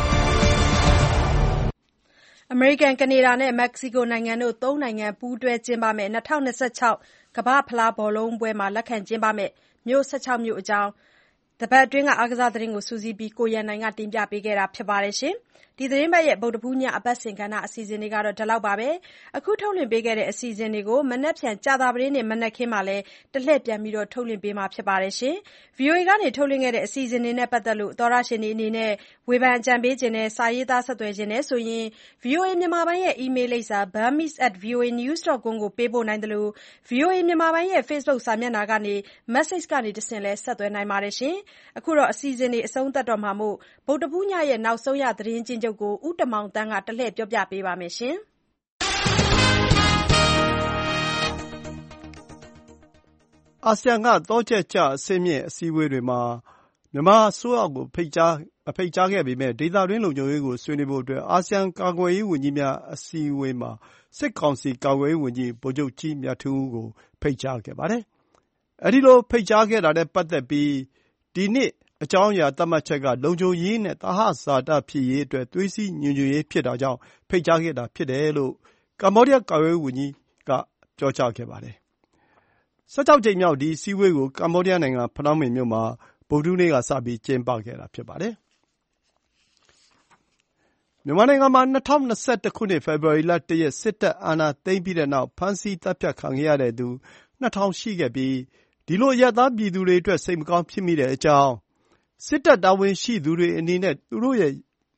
အမေရိကန်၊ကနေဒါနဲ့မက္ကဆီကိုနိုင်ငံတို့သုံးနိုင်ငံပူးတွဲကျင်းပမယ့်၂၀၂၆ကမ္ဘာ့ဖလားဘောလုံးပွဲမှာလက်ခံကျင်းပမယ့်မြို့၁၆မြို့အကြောင်းတပတ်အတွင်းကအားကစားသတင်းကိုစုစည်းပြီးကိုရန်နိုင်ကတင်ပြပေးခဲ့တာဖြစ်ပါတယ်။ဒီသတင်းပတ်ရဲ့ဗုဒ္ဓဟူးညအပတ်စဉ်ကဏ္ဍအစီအစဉ်တွေကတော့ဒီလောက်ပါပဲ။အခုထုတ်လွှင့်ပေးခဲ့တဲ့အစီအစဉ်တွေကိုမနက်ဖြန်ကြာသပတေးနေ့မနက်ခင်းမှာလည်းတလှည့်ပြန်ပြီးတော့ထုတ်လွှင့်ပေးမှာဖြစ်ပါတယ်။ ဗွီအိုအေကနေထုတ်လွှင့်ခဲ့တဲ့အစီအစဉ်တွေနဲ့ပတ်သက်လို့သောတရှင်တွေအနေနဲ့ဝေဖန်အကြံပေးခြင်းနဲ့စာရေးသားဆက်သွယ်ခြင်းနဲ့ဆိုရင် ဗွီအိုအေမြန်မာပိုင်းရဲ့အီးမေးလ်လိပ်စာ burmese at voanews dot com ကိုပေးပို့နိုင်သလို ဗွီအိုအေမြန်မာပိုင်းရဲ့ Facebook စာမျက်နှာကနေ message ကနေတဆင့်လည်းဆက်သွယ်နိုင်ပါတယ်။အခုတော့အစီအစဉ်တွေအဆုံးသတ်တော့မှာမို့ဗုဒ္ဓဟူးညရဲ့နောက်ဆုံးရသတင်းချင်းချုပ်ကိုဦးတမောင်တန်းကတလှည့်ပြောပြပေးပါမယ်။အာဆီယံကသော့ချက်ကျအဆင့်မြင့်အစည်းအဝေးတွေမှာမြန်မာအစိုးရကိုဖိတ်ကြားမဖိတ်ကြားခဲ့ပေမဲ့ဒေသတွင်းလုံခြုံရေးကိုဆွေးနွေးဖို့အတွက်အာဆီယံကာကွယ်ရေးဝန်ကြီးများအစည်းအဝေးမှာစစ်ကောင်စီကာကွယ်ရေးဝန်ကြီးဗိုလ်ချုပ်ကြီးမြတ်ထွန်းဦးကိုဖိတ်ကြားခဲ့ပါတယ်။အဲဒီလိုဖိတ်ကြားခဲ့တာနဲ့ပတ်သက်ပြီးဒီနှစ်အကြောင်းအရာသတ်မှတ်ချက်ကလုံခြုံရေးနဲ့သဟဇာတဖြစ်ရေးအတွက်သွေးစည်းညီညွတ်ရေးဖြစ်တာကြောင့်ဖိတ်ကြားခဲ့တာဖြစ်တယ်လို့ကမ္ဘောဒီးယားကာကွယ်ရေးဝန်ကြီးကပြောကြားခဲ့ပါတယ်။၁၆ကြိမ်မြောက်ဒီအစည်းအဝေးကိုကမ္ဘောဒီးယားနိုင်ငံဖနွမ်းပင်မြို့မှာဗုဒ္ဓဟူးနေ့ကစပြီးကျင်းပခဲ့တာဖြစ်ပါတယ်။မြန်မာနိုင်ငံမှာ၂၀၂၁ခုနှစ်ဖေဖော်ဝါရီလ၁ရက်စစ်တပ်အာဏာသိမ်းပြီးတဲ့နောက်ဖမ်းဆီးသတ်ဖြတ်ခံခဲ့ရတဲ့သူနှစ်ထောင်ရှိခဲ့ပြီးဒီလိုအရပ်သားပြည်သူတွေအတွက်စိတ်မကောင်းဖြစ်မိတဲ့အကြောင်းစစ်တပ်တာဝန်ရှိသူတွေအနေနဲ့သူတို့ရဲ့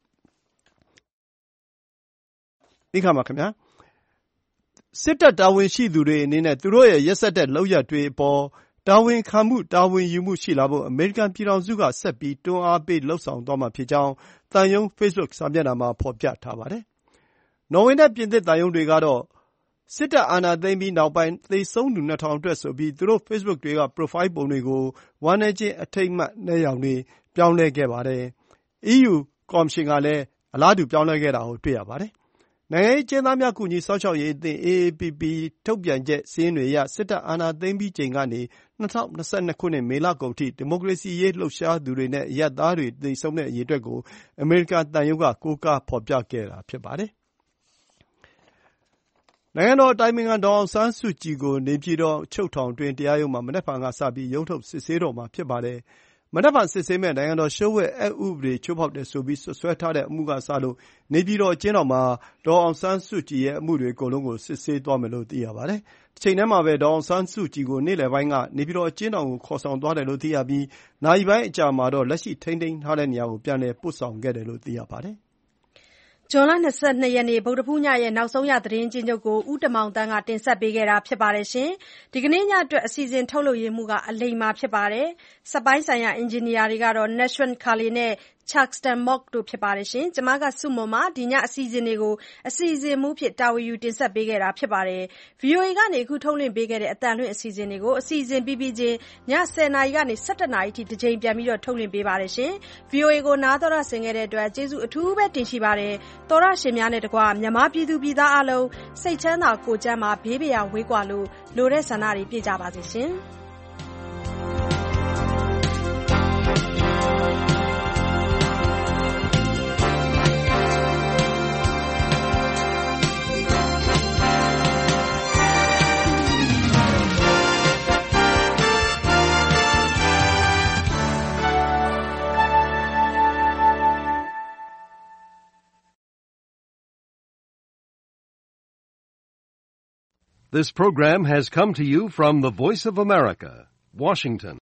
ဒီခါမှာခင်ဗျာစစ်တပ်တာဝန်ရှိသူတွေအနေနဲ့သူတို့ရဲ့ရက်စက်တဲ့လုပ်ရပ်တွေအပေါ်တာဝန်ခံမှုတာဝန်ယူမှုရှိလာဖို့အမေရိကန်ပြည်ထောင်စုကဆက်ပြီးတွန်းအားပေးလှုံ့ဆော်သွားမှာဖြစ်ကြောင်းသံရုံး Facebook စာမျက်နှာမှာဖော်ပြထားပါတယ်။နော်ဝေနဲ့ပြင်သစ်သံရုံးတွေကတော့စစ်တပ်အာဏာသိမ်းပြီးနောက်ပိုင်းသေဆုံးသူနှစ်ထောင်အတွက်ဆိုပြီးသူတို့ Facebook တွေက Profile ပုံတွေကိုဝမ်းနည်းခြင်းအထိမ်းအမှတ်နဲ့ရောင်တွေပြောင်းလဲခဲ့ပါတယ်။ အီးယူကော်မရှင်ကလည်းအလားတူပြောင်းလဲခဲ့တာကိုတွေ့ရပါတယ်။နိုင်ငံရေးအကျဉ်းသားများကူညီစောင့်ရှောက်ရေးအသင်း အေအေပီပီ ထုတ်ပြန်ချက်စာရင်းတွေအရစစ်တပ်အာဏာသိမ်းပြီးချိန်ကနေ၂၀၂၂ခုနှစ်မေလကုန်ထိဒီမိုကရေစီရေးလှုပ်ရှားသူတွေနဲ့အရပ်သားတွေသေဆုံးတဲ့အရေအတွက်ကိုအမေရိကန်သံရုံးကကိုးကားဖော်ပြခဲ့တာဖြစ်ပါတယ်။နိုင်ငံတော်အတိုင်ပင်ခံဒေါ်အောင်ဆန်းစုကြည်ကိုနေပြည်တော်အချုပ်ထောင်တွင်းတရားရုံးမှာမနက်ဖြန်ကစပြီးရုံးထုတ်စစ်ဆေးတော့မှာဖြစ်ပါတယ်။မနက်ဖြန်စစ်ဆေးမယ့်နိုင်ငံတော်လျှို့ဝှက်အက်ဥပဒေချိုးဖောက်တယ်ဆိုပြီးစွပ်စွဲထားတဲ့အမှုကစလို့နေပြည်တော်အကျဉ်းထောင်မှာဒေါ်အောင်ဆန်းစုကြည်ရဲ့အမှုတွေအကုန်လုံးကိုစစ်ဆေးသွားမယ်လို့သိရပါတယ်။တချိန်တည်းမှာပဲဒေါ်အောင်ဆန်းစုကြည်ကိုနေ့လယ်ပိုင်းကနေပြည်တော်အကျဉ်းထောင်ကိုခေါ်ဆောင်သွားတယ်လို့သိရပြီးနာရီပိုင်းအကြာမှာတော့လက်ရှိထိန်းသိမ်းထားတဲ့နေရာကိုပြန်လည်ပို့ဆောင်ခဲ့တယ်လို့သိရပါတယ်။ဇွန်လ၂၂ရက်နေ့ဗုဒ္ဓဟူးညရဲ့နောက်ဆုံးရသတင်းချင်းချုပ်ကိုဦးတမောင်တန်းကတင်ဆက်ပေးခဲ့တာဖြစ်ပါတယ်။ဒီကနေ့ညအတွက်အစီအစဉ်ထုတ်လုပ်ရေးမှူးကအလိမ္မာဖြစ်ပါတယ်။စက်ပိုင်းဆိုင်ရာအင်ဂျင်နီယာတွေကတော့ Nashwan Kali နဲ့ Chuxton Mock တို့ဖြစ်ပါတယ်။ကျွန်မကစုမွန်မှာဒီညအစီအစဉ်တွေကိုအစီအစဉ်မှူးဖြစ်တာဝန်ယူတင်ဆက်ပေးခဲ့တာဖြစ်ပါတယ်။ ဗွီအိုအေကနေအခုထုတ်လွှင့်ပေးခဲ့တဲ့အတန်လွှင့်အစီအစဉ်တွေကိုအစီအစဉ်ပြီးပြီးချင်းည၁၀နာရီကနေ၁၁နာရီထိတစ်ကြိမ်ပြန်ပြီးတော့ထုတ်လွှင့်ပေးပါတယ်။ ဗွီအိုအေကိုနားတော်တာဆင်ခဲ့တဲ့အတွက်ကျေးဇူးအထူးပဲတင်ရှိပါတယ်။သောရရှင်များနဲ့တကွမြန်မာပြည်သူပြည်သားအလုံးစိတ်ချမ်းသာကိုယ်ကျန်းမာဘေးပရာဝေးကွာလို့လိုတဲ့ဆန္ဒတွေပြည့်ကြပါစေရှင်။ This program has come to you from the Voice of America, Washington.